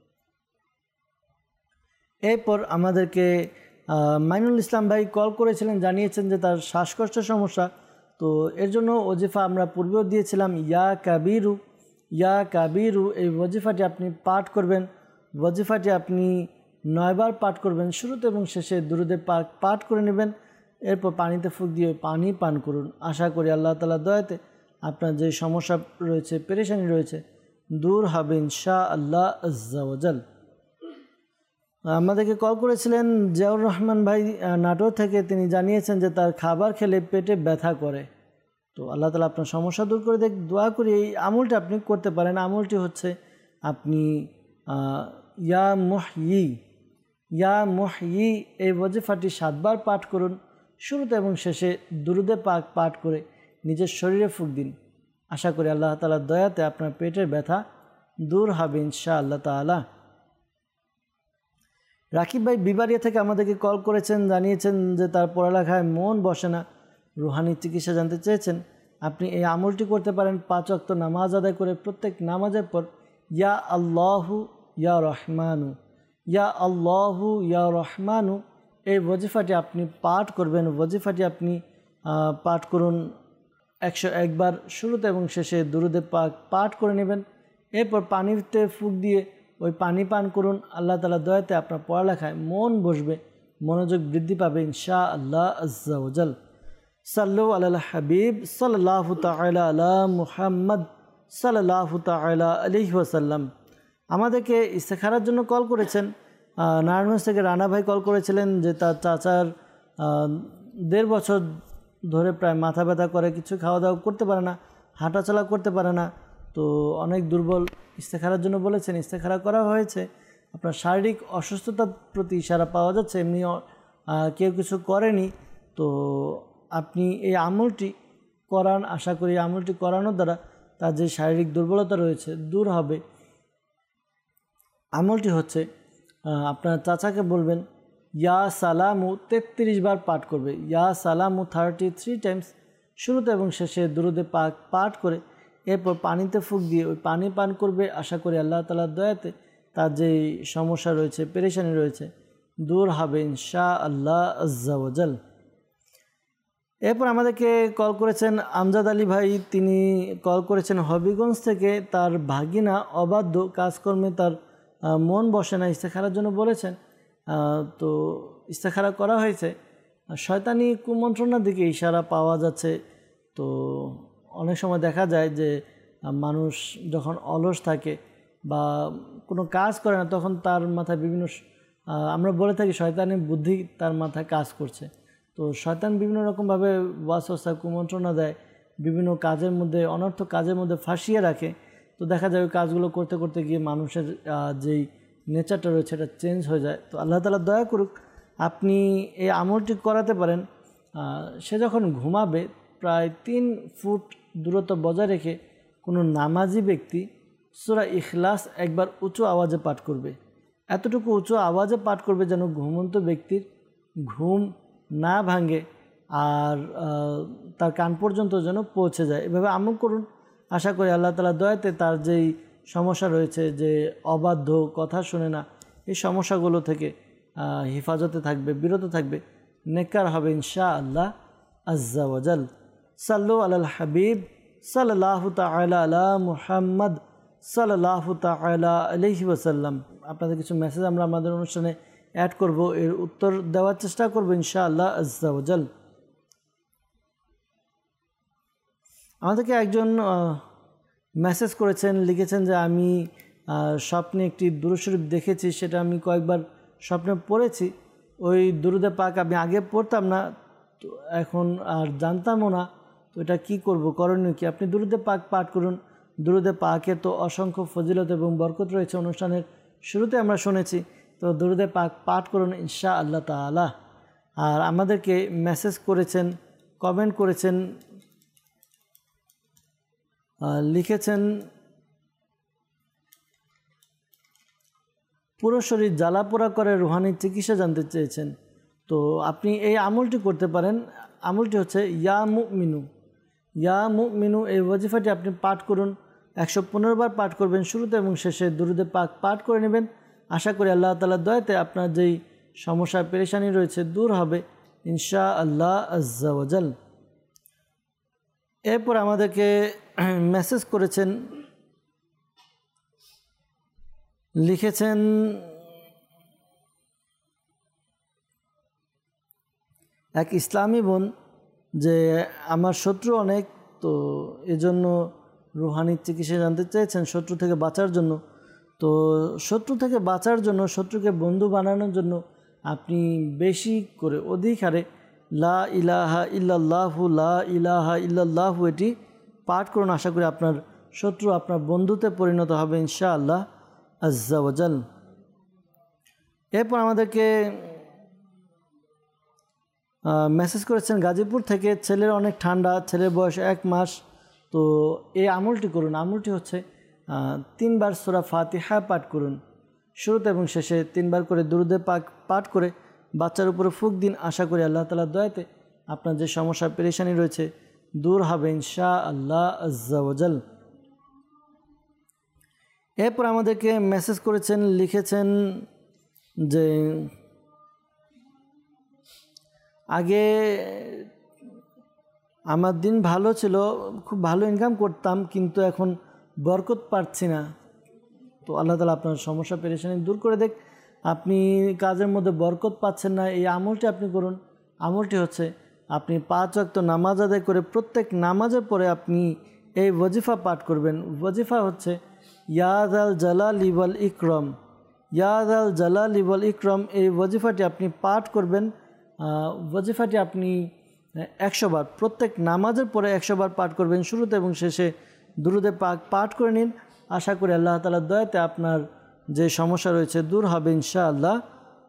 এরপর আমাদেরকে মাইনুল ইসলাম ভাই কল করেছিলেন, জানিয়েছেন যে তার শ্বাসকষ্টের সমস্যা, তো এর জন্য ওজিফা আমরা পূর্বেও দিয়েছিলাম ইয়া কাবিরু ইয়া কাবিরু। এই ওজিফাটি আপনি পাঠ করবেন। ওজিফাটি আপনি নয়বার পাঠ করবেন, শুরুতে এবং শেষে দুরূদে পাক পাঠ করে নেবেন, এরপর পানিতে ফুঁক দিয়ে পানি পান করুন। আশা করি আল্লাহ তাআলার দয়াতে আপনার যে সমস্যা রয়েছে পেরেশানি রয়েছে দূর হবে ইনশাআল্লাহ আজ্জা ওয়াজাল। আমাদেরকে কল করেছিলেন জিয়াউর রহমান ভাই নাটোর থেকে, তিনি জানিয়েছেন যে তার খাবার খেলে পেটে ব্যথা করে, তো আল্লাহ তাআলা আপনার সমস্যা দূর করে দেখ, দোয়া করি এই আমলটি আপনি করতে পারেন। আমলটি হচ্ছে আপনি ইয়া মুহয়ি ইয়া মুহয়ি এই ওয়াজিফাটি সাতবার পাঠ করুন, শুরুতে এবং শেষে দুরূদে পাক পাঠ করে নিজের শরীরে ফুঁক দিন। আশা করি আল্লাহ তাআলার দয়াতে আপনার পেটের ব্যথা দূর হবে ইনশাআল্লাহ তাআলা। রাকিব ভাই বিবারিয়া থেকে আমাদেরকে কল করেছেন, জানিয়েছেন যে তার পড়ালেখায় মন বসে না, রুহানি চিকিৎসা জানতে চেয়েছেন। আপনি এই আমলটি করতে পারেন, পাঁচ ওয়াক্ত নামাজ আদায় করে প্রত্যেক নামাজের পর ইয়া আল্লাহু ইয়া রহমানু ইয়া আল্লাহু ইয়া রহমানু এই ওয়াজিফাটি আপনি পাঠ করবেন। ওয়াজিফাটি আপনি পাঠ করুন একশো একবার, শুরুতে এবং শেষে দুরূদে পাক পাঠ করে নেবেন, এরপর পানিতে ফুঁক দিয়ে ওই পানি পান করুন। আল্লাহ তাআলার দয়াতে আপনার পড়ালেখায় মন বসবে, মনোযোগ বৃদ্ধি পাবে ইনশাআল্লাহ আজ্জা ওয়াজাল। সাল্লু আলাল হাবিব সাল্লাল্লাহু তাআলা আলা মুহাম্মদ সাল্লাল্লাহু তাআলা আলাইহি ওয়াসাল্লাম। আমাদেরকে ইস্তেখারার জন্য কল করেছেন নারায়ণগঞ্জ থেকে রানা ভাই কল করেছিলেন যে তার চাচার দেড় বছর ধরে প্রায় মাথা ব্যথা করে, কিছু খাওয়া দাওয়া করতে পারে না, হাঁটাচলা করতে পারে না, তো অনেক দুর্বল। ইস্তেখারার জন্য বলেছেন, ইস্তেখারা করা হয়েছে। আপনার শারীরিক অসুস্থতার প্রতি ইশারা পাওয়া যাচ্ছে, এমনি কেউ কিছু করেনি, তো আপনি এই আমলটি করান। আশা করি আমলটি করানোর দ্বারা তার যে শারীরিক দুর্বলতা রয়েছে দূর হবে। আমলটি হচ্ছে আপনার চাচাকে বলবেন ইয়া সালামু তেত্রিশ বার পাঠ করবে, ইয়া সালামু থার্টি থ্রি টাইমস শুরুতে এবং শেষে দুরুদে পাক পাঠ করে এরপর পানিতে ফুঁক দিয়ে ওই পানি পান করবে। আশা করি আল্লাহ তাআলার দয়াতে তার যে সমস্যা রয়েছে, পেরেশানি রয়েছে দূর হবে ইনশাআল্লাহ আজ্জা ওয়াজাল। এরপর আমাদেরকে কল করেছেন আমজাদ আলী ভাই, তিনি কল করেছেন হবিগঞ্জ থেকে। তার ভাগিনা অবাধ্য, কাজকর্মে তার মন বসে না, ইস্তেখারার জন্য বলেছেন। তো ইস্তেখারা করা হয়েছে, শয়তানি কুমন্ত্রণার দিকে ইশারা পাওয়া যাচ্ছে। তো অনেক সময় দেখা যায় যে মানুষ যখন অলস থাকে বা কোনো কাজ করে না, তখন তার মাথায় বিভিন্ন, আমরা বলে থাকি শয়তানি বুদ্ধি তার মাথায় কাজ করছে। তো শয়তান বিভিন্ন রকমভাবে ওয়াসওয়াসা কুমন্ত্রণা দেয়, বিভিন্ন কাজের মধ্যে, অনর্থক কাজের মধ্যে ফাঁসিয়ে রাখে। তো দেখা যায় ওই কাজগুলো করতে করতে গিয়ে মানুষের যেই নেচারটা রয়েছে এটা চেঞ্জ হয়ে যায়। তো আল্লাহ তাআলা দয়া করুক, আপনি এই আমলটি করাতে পারেন। সে যখন ঘুমাবে প্রায় তিন ফুট দূরত্ব বজায় রেখে কোনো নামাজি ব্যক্তি সূরা ইখলাস একবার উঁচু আওয়াজে পাঠ করবে। এতটুকু উঁচু আওয়াজে পাঠ করবে যেন ঘুমন্ত ব্যক্তির ঘুম না ভাঙে আর তার কান পর্যন্ত যেন পৌঁছে যায়। এভাবে আমল করুন, আশা করি আল্লাহ তাআলার দয়াতে তার যেই সমস্যা রয়েছে, যে অবাধ্য, কথা শোনে না, এই সমস্যাগুলো থেকে হেফাজতে থাকবে, বিরত থাকবে, নেককার হবে ইনশাআল্লাহ আজ্জা ওয়াজাল। সাল্লু আলাল হাবিব সাল্লাল্লাহু তাআলা আলা মুহাম্মদ সাল্লাল্লাহু তাআলা আলাইহি ওয়াসাল্লাম। আপনাদের কিছু মেসেজ আমরা আমাদের অনুষ্ঠানে অ্যাড করব, এর উত্তর দেওয়ার চেষ্টা করব ইনশাআল্লাহ আজ্জা ওয়াজাল। আমাদেরকে একজন মেসেজ করেছেন, লিখেছেন যে আমি স্বপ্নে একটি দুরূদ শরীফ দেখেছি, সেটা আমি কয়েকবার স্বপ্নে পড়েছি। ওই দুরুদে পাক আমি আগে পড়তাম না, তো এখন আর জানতামও না, তো এটা কী করব, করণীয় কি? আপনি দুরুদে পাক পাঠ করুন। দুরুদে পাকে তো অসংখ্য ফজিলত এবং বরকত রয়েছে, অনুষ্ঠানের শুরুতে আমরা শুনেছি। তো দুরুদে পাক পাঠ করুন ইনশাআল্লাহ তাআলা। আর আমাদেরকে মেসেজ করেছেন, কমেন্ট করেছেন, লিখেছেন পুরো শরীর জ্বালাপোড়া করে রুহানি চিকিৎসা জানতে চেয়েছেন। তো আপনি এই আমলটি করতে পারেন। আমলটি হচ্ছে ইয়া মুমিনু, ইয়া মুমিনু এই ওয়াজিফাটি আপনি পাঠ করুন। একশো পনেরো বার পাঠ করবেন, শুরুতে এবং শেষে দুরুদে পাক পাঠ করে নেবেন। আশা করি আল্লাহ তাআলার দয়াতে আপনার যেই সমস্যা পেরেশানি রয়েছে দূর হবে ইনশাআল্লাহ আজ্জা ওয়াজাল। এরপর আমাদেরকে মেসেজ করেছেন, লিখেছেন এক ইসলামী বোন যে আমার শত্রু অনেক, তো এজন্য রুহানি চিকিৎসা জানতে চেয়েছেন শত্রু থেকে বাঁচার জন্য। তো শত্রু থেকে বাঁচার জন্য, শত্রুকে বন্ধু বানানোর জন্য আপনি বেশি করে অধিক হারে লা ইলাহা ইল্লাল্লাহু লা ইলাহা ইল্লাল্লাহু এটি পাঠ করুন। আশা করি আপনার শত্রু আপনার বন্ধুতে পরিণত হবে ইনশাআল্লাহ আজ্জা ওয়াজাল। এরপর আমাদেরকে মেসেজ করেছেন গাজীপুর থেকে, ছেলের অনেক ঠান্ডা, ছেলের বয়স এক মাস। তো এই আমলটি করুন। আমলটি হচ্ছে তিনবার সূরা ফাতিহা পাঠ করুন, শুরুতে এবং শেষে তিনবার করে দুরুদে পাক পাঠ করে বাচ্চার উপরে ফুঁক দিন। আশা করি আল্লাহ তাআলার দয়াতে আপনার যে সমস্যা পেরেশানি রয়েছে দূর হবে ইনশাআল্লাহ আজ্জা ওয়াজাল। এরপর আমাদেরকে মেসেজ করেছেন, লিখেছেন যে আগে আমার দিন ভালো ছিল, খুব ভালো ইনকাম করতাম, কিন্তু এখন বরকত পাচ্ছি না। তো আল্লাহ তাআলা আপনার সমস্যা পেরেশানি দূর করে দেখ। আপনি কাজের মধ্যে বরকত পাচ্ছেন না, এই আমলটি আপনি করুন। আমলটি হচ্ছে আপনি পাঁচ ওয়াক্ত নামাজ আদায় করে প্রত্যেক নামাজের পরে আপনি এই ওয়াজিফা পাঠ করবেন। ওয়াজিফা হচ্ছে ইয়াদ আল জালালি ওয়াল ইকরাম, ইয়াদ আল জালালি ওয়াল ইকরাম। এই ওয়াজিফাটি আপনি পাঠ করবেন। ওয়াজিফাটি আপনি একশো বার প্রত্যেক নামাজের পরে একশো বার পাঠ করবেন, শুরুতে এবং শেষে দুরুদে পাক পাঠ করে নিন। আশা করি আল্লাহ তাআলার দয়াতে আপনার যে সমস্যা রয়েছে দূর হবে ইনশাআল্লাহ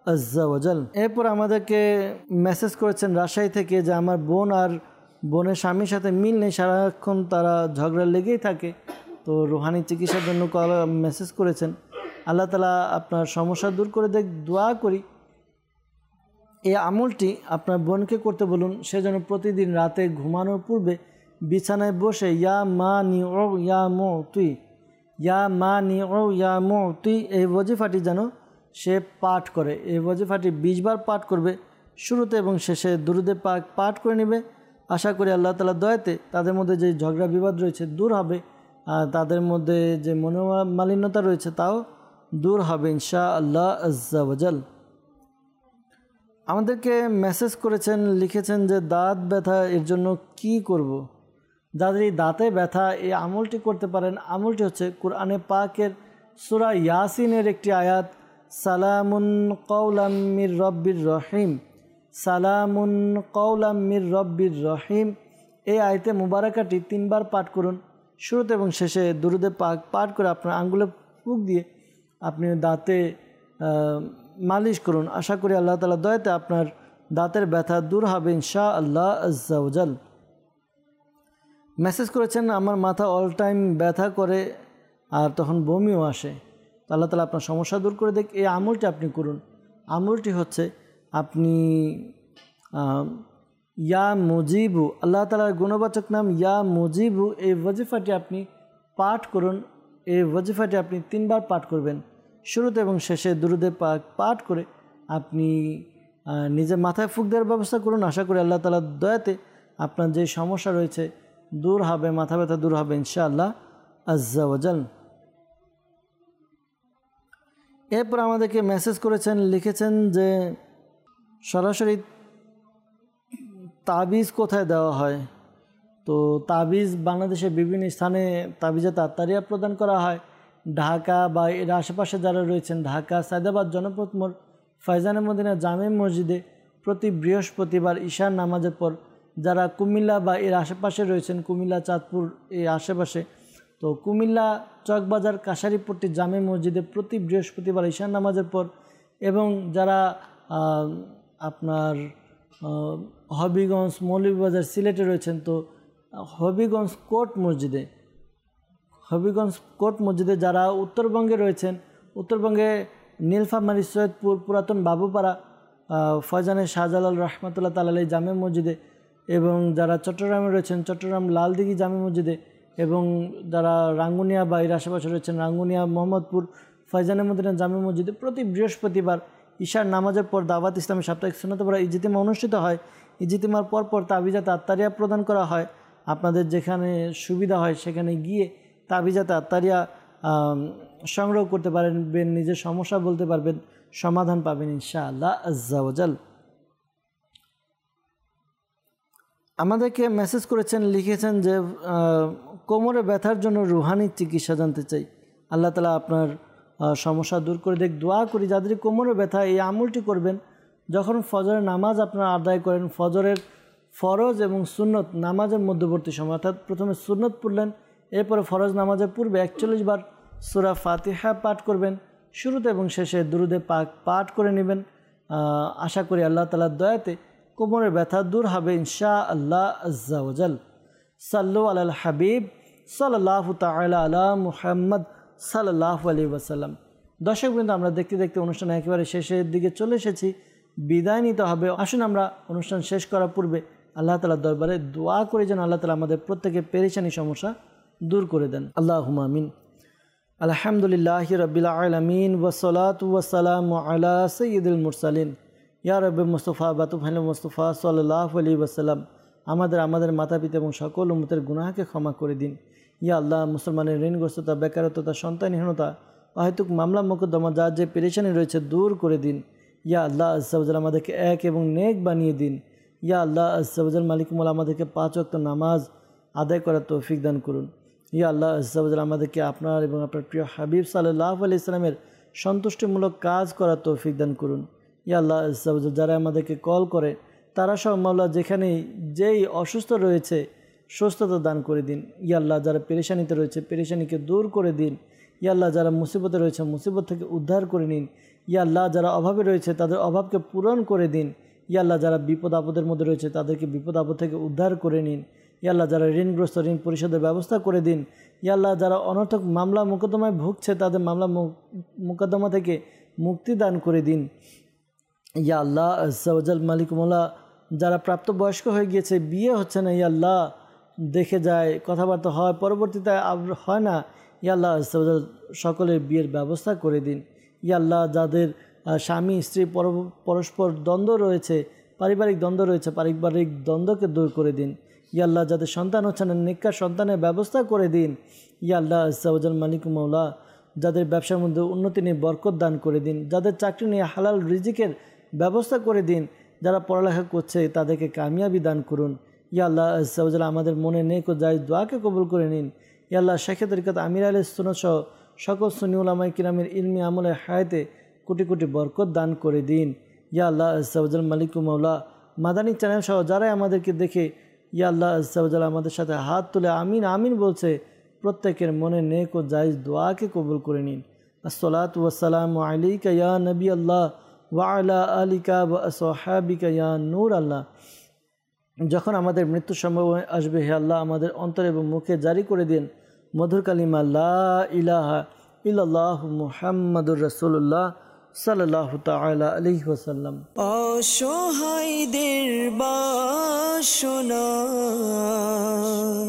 আজ্জা ওয়াজাল। এরপর আমাদেরকে মেসেজ করেছেন রাজশাহী থেকে যে আমার বোন আর বোনের স্বামীর সাথে মিল নেই, সারাক্ষণ তারা ঝগড়া লেগেই থাকে, তো রুহানি চিকিৎসার জন্য কল মেসেজ করেছেন। আল্লাহ তাআলা আপনার সমস্যা দূর করে দেখ, দোয়া করি এই আমলটি আপনার বোনকে করতে বলুন, সে যেন প্রতিদিন রাতে ঘুমানোর পূর্বে বিছানায় বসে ইয়া মা নি ও ইয়া মো তুই ইয়া মা নি ও ইয়া মো তুই এই ওয়াজিফাটি যেন সে পাঠ করে। এই ওয়াজিফাটি বিশ বার পাঠ করবে, শুরুতে এবং শেষে দুরুদে পাক পাঠ করে নেবে। আশা করি আল্লাহ তাআলার দয়াতে তাদের মধ্যে যে ঝগড়া বিবাদ রয়েছে দূর হবে, আর তাদের মধ্যে যে মনোমালিন্যতা রয়েছে তাও দূর হবে ইনশাআল্লাহ আজ্জা ওয়াজাল। আমাদেরকে মেসেজ করেছেন, লিখেছেন যে দাঁত ব্যথা, এর জন্য কি করব। যাদের এই দাঁতে ব্যথা এই আমলটি করতে পারেন। আমলটি হচ্ছে কোরআনে পাকের সূরা ইয়াসিনের একটি আয়াত, সালামুন কওলাম মির রব্বির রহিম, সালামুন কওলাম মির রব্বির রহিম। এই আয়াতে মুবারাকাটি তিনবার পাঠ করুন, শুরুতে এবং শেষে দুরুদে পাক পাঠ করে আপনার আঙ্গুলে ফুঁক দিয়ে আপনি দাঁতে মালিশ করুন। আশা করি আল্লাহ তাআলার দয়াতে আপনার দাঁতের ব্যথা দূর হবে ইনশাআল্লাহ আজ্জা ওয়াজাল। মেসেজ করেছেন আমার মাথা অল টাইম ব্যথা করে আর তখন বমিও আসে, তো আল্লাহ তাআলা আপনার সমস্যা দূর করে দেখ, এই আমলটি আপনি করুন। আমলটি হচ্ছে আপনি ইয়া মুজিবু, আল্লাহ তাআলার গুণবাচক নাম ইয়া মুজিবু, এই ওয়াজিফাটি আপনি পাঠ করুন। এই ওয়াজিফাটি আপনি তিনবার পাঠ করবেন, শুরুতে এবং শেষে দুরুদে পাক পাঠ করে আপনি নিজের মাথায় ফুঁক দেওয়ার ব্যবস্থা করুন। আশা করি আল্লাহ তাআলার দয়াতে আপনার যে সমস্যা রয়েছে দূর হবে, মাথা ব্যথা দূর হবে ইনশাআল্লাহ আজ্জা ওয়াজাল। এরপর আমাদেরকে মেসেজ করেছেন, লিখেছেন যে সরাসরি তাবিজ কোথায় দেওয়া হয়। তো তাবিজ বাংলাদেশের বিভিন্ন স্থানে তাবিজে তাত্তারিয়া প্রদান করা হয়। ঢাকা বা এর আশেপাশে যারা রয়েছেন, ঢাকা সায়দাবাদ জনপথ মোড় ফয়জানে মদিনা জামে মসজিদে প্রতি বৃহস্পতিবার ঈশার নামাজের পর, যারা কুমিল্লা বা এর আশেপাশে রয়েছেন, কুমিল্লা চাঁদপুর এই আশেপাশে, তো কুমিল্লা চকবাজার কাশারিপট্টি জামে মসজিদে প্রতি বৃহস্পতিবার ঈশার নামাজের পর, এবং যারা আপনার হবিগঞ্জ মৌলভীবাজার সিলেটে রয়েছেন, তো হবিগঞ্জ কোর্ট মসজিদে হবিগঞ্জ কোর্ট মসজিদে যারা উত্তরবঙ্গে রয়েছেন, উত্তরবঙ্গে নীলফামারী সৈয়দপুর পুরাতন বাবুপাড়া ফয়জানে শাহজালাল রহমতুল্লাহ তাআলা জামে মসজিদে, এবং যারা চট্টগ্রামে রয়েছেন চট্টগ্রাম লালদিঘি জামে মসজিদে, এবং যারা রাঙ্গুনিয়া বা এর আশেপাশে রয়েছেন রাঙ্গুনিয়া মোহাম্মদপুর ফয়জানে মদিনা জামে মসজিদে প্রতি বৃহস্পতিবার ঈশার নামাজের পর দাওয়াত ইসলামী সাপ্তাহিক সুন্নাতে পড়া ইজতিমা অনুষ্ঠিত হয়। ইজতিমার পর পর তাবিজাত আত্তারিয়া প্রদান করা হয়। আপনাদের যেখানে সুবিধা হয় সেখানে গিয়ে তাবিজাত আত্তারিয়া সংগ্রহ করতে পারবেন, নিজের সমস্যা বলতে পারবেন, সমাধান পাবেন ইনশাআল্লাহ আজ্জা ওয়াজাল। আমাদেরকে মেসেজ করেছেন, লিখেছেন যে কোমরে ব্যথার জন্য রুহানি চিকিৎসা জানতে চাই। আল্লাহ তাআলা আপনার সমস্যা দূর করে দেখ, দোয়া করি যাদের কোমরে ব্যথা এই আমলটি করবেন। যখন ফজরের নামাজ আপনারা আদায় করেন, ফজরের ফরজ এবং সুন্নত নামাজের মধ্যবর্তী সময়, অর্থাৎ প্রথমে সুন্নত পড়লেন, এরপরে ফরজ নামাজের পূর্বে একচল্লিশ বার সূরা ফাতিহা পাঠ করবেন, শুরুতে এবং শেষে দুরুদে পাক পাঠ করে নেবেন। আশা করি আল্লাহ তাআলার দয়াতে কোমরের ব্যথা দূর হবে ইনশাআল্লাহ আজ্জা ওয়াজাল। সাল্লু আলাল হাবিব সাল্লাল্লাহু তাআলা আলা মুহাম্মদ সাল্লাল্লাহু আলাইহি ওয়াসাল্লাম। দর্শকবৃন্দ, আমরা দেখতে দেখতে অনুষ্ঠান একেবারে শেষের দিকে চলে এসেছি, বিদায় নিতে হবে। আসুন আমরা অনুষ্ঠান শেষ করার পূর্বে আল্লাহ তাআলার দরবারে দোয়া করি যেন আল্লাহ তাআলা আমাদের প্রত্যেকের পেরেশানি সমস্যা দূর করে দেন। আল্লাহুম্মা আমিন। আলহামদুলিল্লাহি রাব্বিল আলামিন ওয়াসসালাতু ওয়াসসালামু আলা সাইয়্যিদিল মুরসালিন ইয়া রাব্বি মুস্তাফা বাতুফাইল মুস্তাফা সাল্লাল্লাহু আলাইহি ওয়াসাল্লাম। আমাদের আমাদের মাতা পিতা এবং সকল উম্মতের গুনাহকে ক্ষমা করে দিন। ইয়া আল্লাহ, মুসলমানের ঋণগ্রস্ততা, বেকারত্বতা, সন্তানহীনতা, অহেতুক মামলা মোকদ্দমা যার যে পেরেশানি রয়েছে দূর করে দিন। ইয়া আল্লাহ আজ্জা ওয়াজাল আমাদেরকে এক এবং নেক বানিয়ে দিন। ইয়া আল্লাহ আজ্জা ওয়াজাল মালিক মৌলা আমাদেরকে পাঁচ ওয়াক্ত নামাজ আদায় করার তৌফিক দান করুন। ইয়া আল্লাহ আজ্জা ওয়াজাল আমাদেরকে আপনার এবং আপনার প্রিয় হাবিব সাল্লাল্লাহু আলাইহি সাল্লামের সন্তুষ্টিমূলক কাজ করার তৌফিক দান করুন। ইয়া আল্লাহ আজ্জা ওয়াজাল যারা আমাদেরকে কল করে তারা সব মাওলা যেখানেই যেই অসুস্থ রয়েছে সুস্থতা দান করে দিন। ইয়া আল্লাহ যারা পেরেশানিতে রয়েছে পেরেশানিকে দূর করে দিন। ইয়া আল্লাহ যারা মুসিবতে রয়েছে মুসিবত থেকে উদ্ধার করে নিন। ইয়া আল্লাহ যারা অভাবে রয়েছে তাদের অভাবকে পূরণ করে দিন। ইয়া আল্লাহ যারা বিপদ আপদের মধ্যে রয়েছে তাদেরকে বিপদ আপদ থেকে উদ্ধার করে নিন। ইয়া আল্লাহ যারা ঋণগ্রস্ত ঋণ পরিশোধের ব্যবস্থা করে দিন। ইয়া আল্লাহ যারা অনর্থক মামলা মোকদ্দমায় ভুগছে তাদের মামলা মোকদ্দমা থেকে মুক্তি দান করে দিন। ইয়া আল্লাহ আজ্জা ওয়া জাল মালিক মওলা যারা প্রাপ্তবয়স্ক হয়ে গিয়েছে বিয়ে হচ্ছে না, ইয়া আল্লাহ দেখে যায় কথাবার্তা হয় পরবর্তীতে হয় না, ইয়া আল্লাহ আজ্জা ওয়া জাল সকলের বিয়ের ব্যবস্থা করে দিন। ইয়া আল্লাহ যাদের স্বামী স্ত্রী পরস্পর দ্বন্দ্ব রয়েছে পারিবারিক দ্বন্দ্ব রয়েছে পারিবারিক দ্বন্দ্বকে দূর করে দিন। ইয়া আল্লাহ যাদের সন্তান হচ্ছে না নেককার সন্তানের ব্যবস্থা করে দিন। ইয়া আল্লাহ আজ্জা ওয়া জাল মালিক মওলা যাদের ব্যবসার মধ্যে উন্নতি নিয়ে বরকত দান করে দিন। যাদের চাকরি নিয়ে হালাল রিজিকের ব্যবস্থা করে দিন। যারা পড়ালেখা করছে তাদেরকে কামিয়াবি দান করুন। ইয়া আল্লাহ আজ্জা ওয়া জাল আমাদের মনে নেক ও জায়েজ দোয়াকে কবুল করে নিন। ইয়া আল্লাহ শেখ তরিকত আমির আলী সুন্নাত সহ সকল সুন্নি উলামায়ে কিরামের ইলমি আমলের হায়াতে কোটি কোটি বরকত দান করে দিন। ইয়া আল্লাহ আজ্জা ওয়া জাল মালিক মওলা মাদানী চ্যানেল সহ যারাই আমাদেরকে দেখে ইয়া আল্লাহ আজ্জা ওয়া জাল আমাদের সাথে হাত তুলে আমিন আমিন বলছে প্রত্যেকের মনে নেক ও জায়েজ দোয়াকে কবুল করে নিন। আসসালাতু ওয়াসসালামু আলাইকা ইয়া নবী আল্লাহ ওয়া আলা আলিকা ওয়া আসহাবিকা ইয়া নূর আল্লাহ। যখন আমাদের মৃত্যু সময় আসবে হে আল্লাহ আমাদের অন্তর এবং মুখে জারি করে দিন মধুর কালিমা লা ইলাহা ইল্লাল্লাহু মুহাম্মাদুর রাসূলুল্লাহ সাল্লাল্লাহু তাআলা আলাইহি ওয়াসাল্লাম। অসহায়দের বাসনা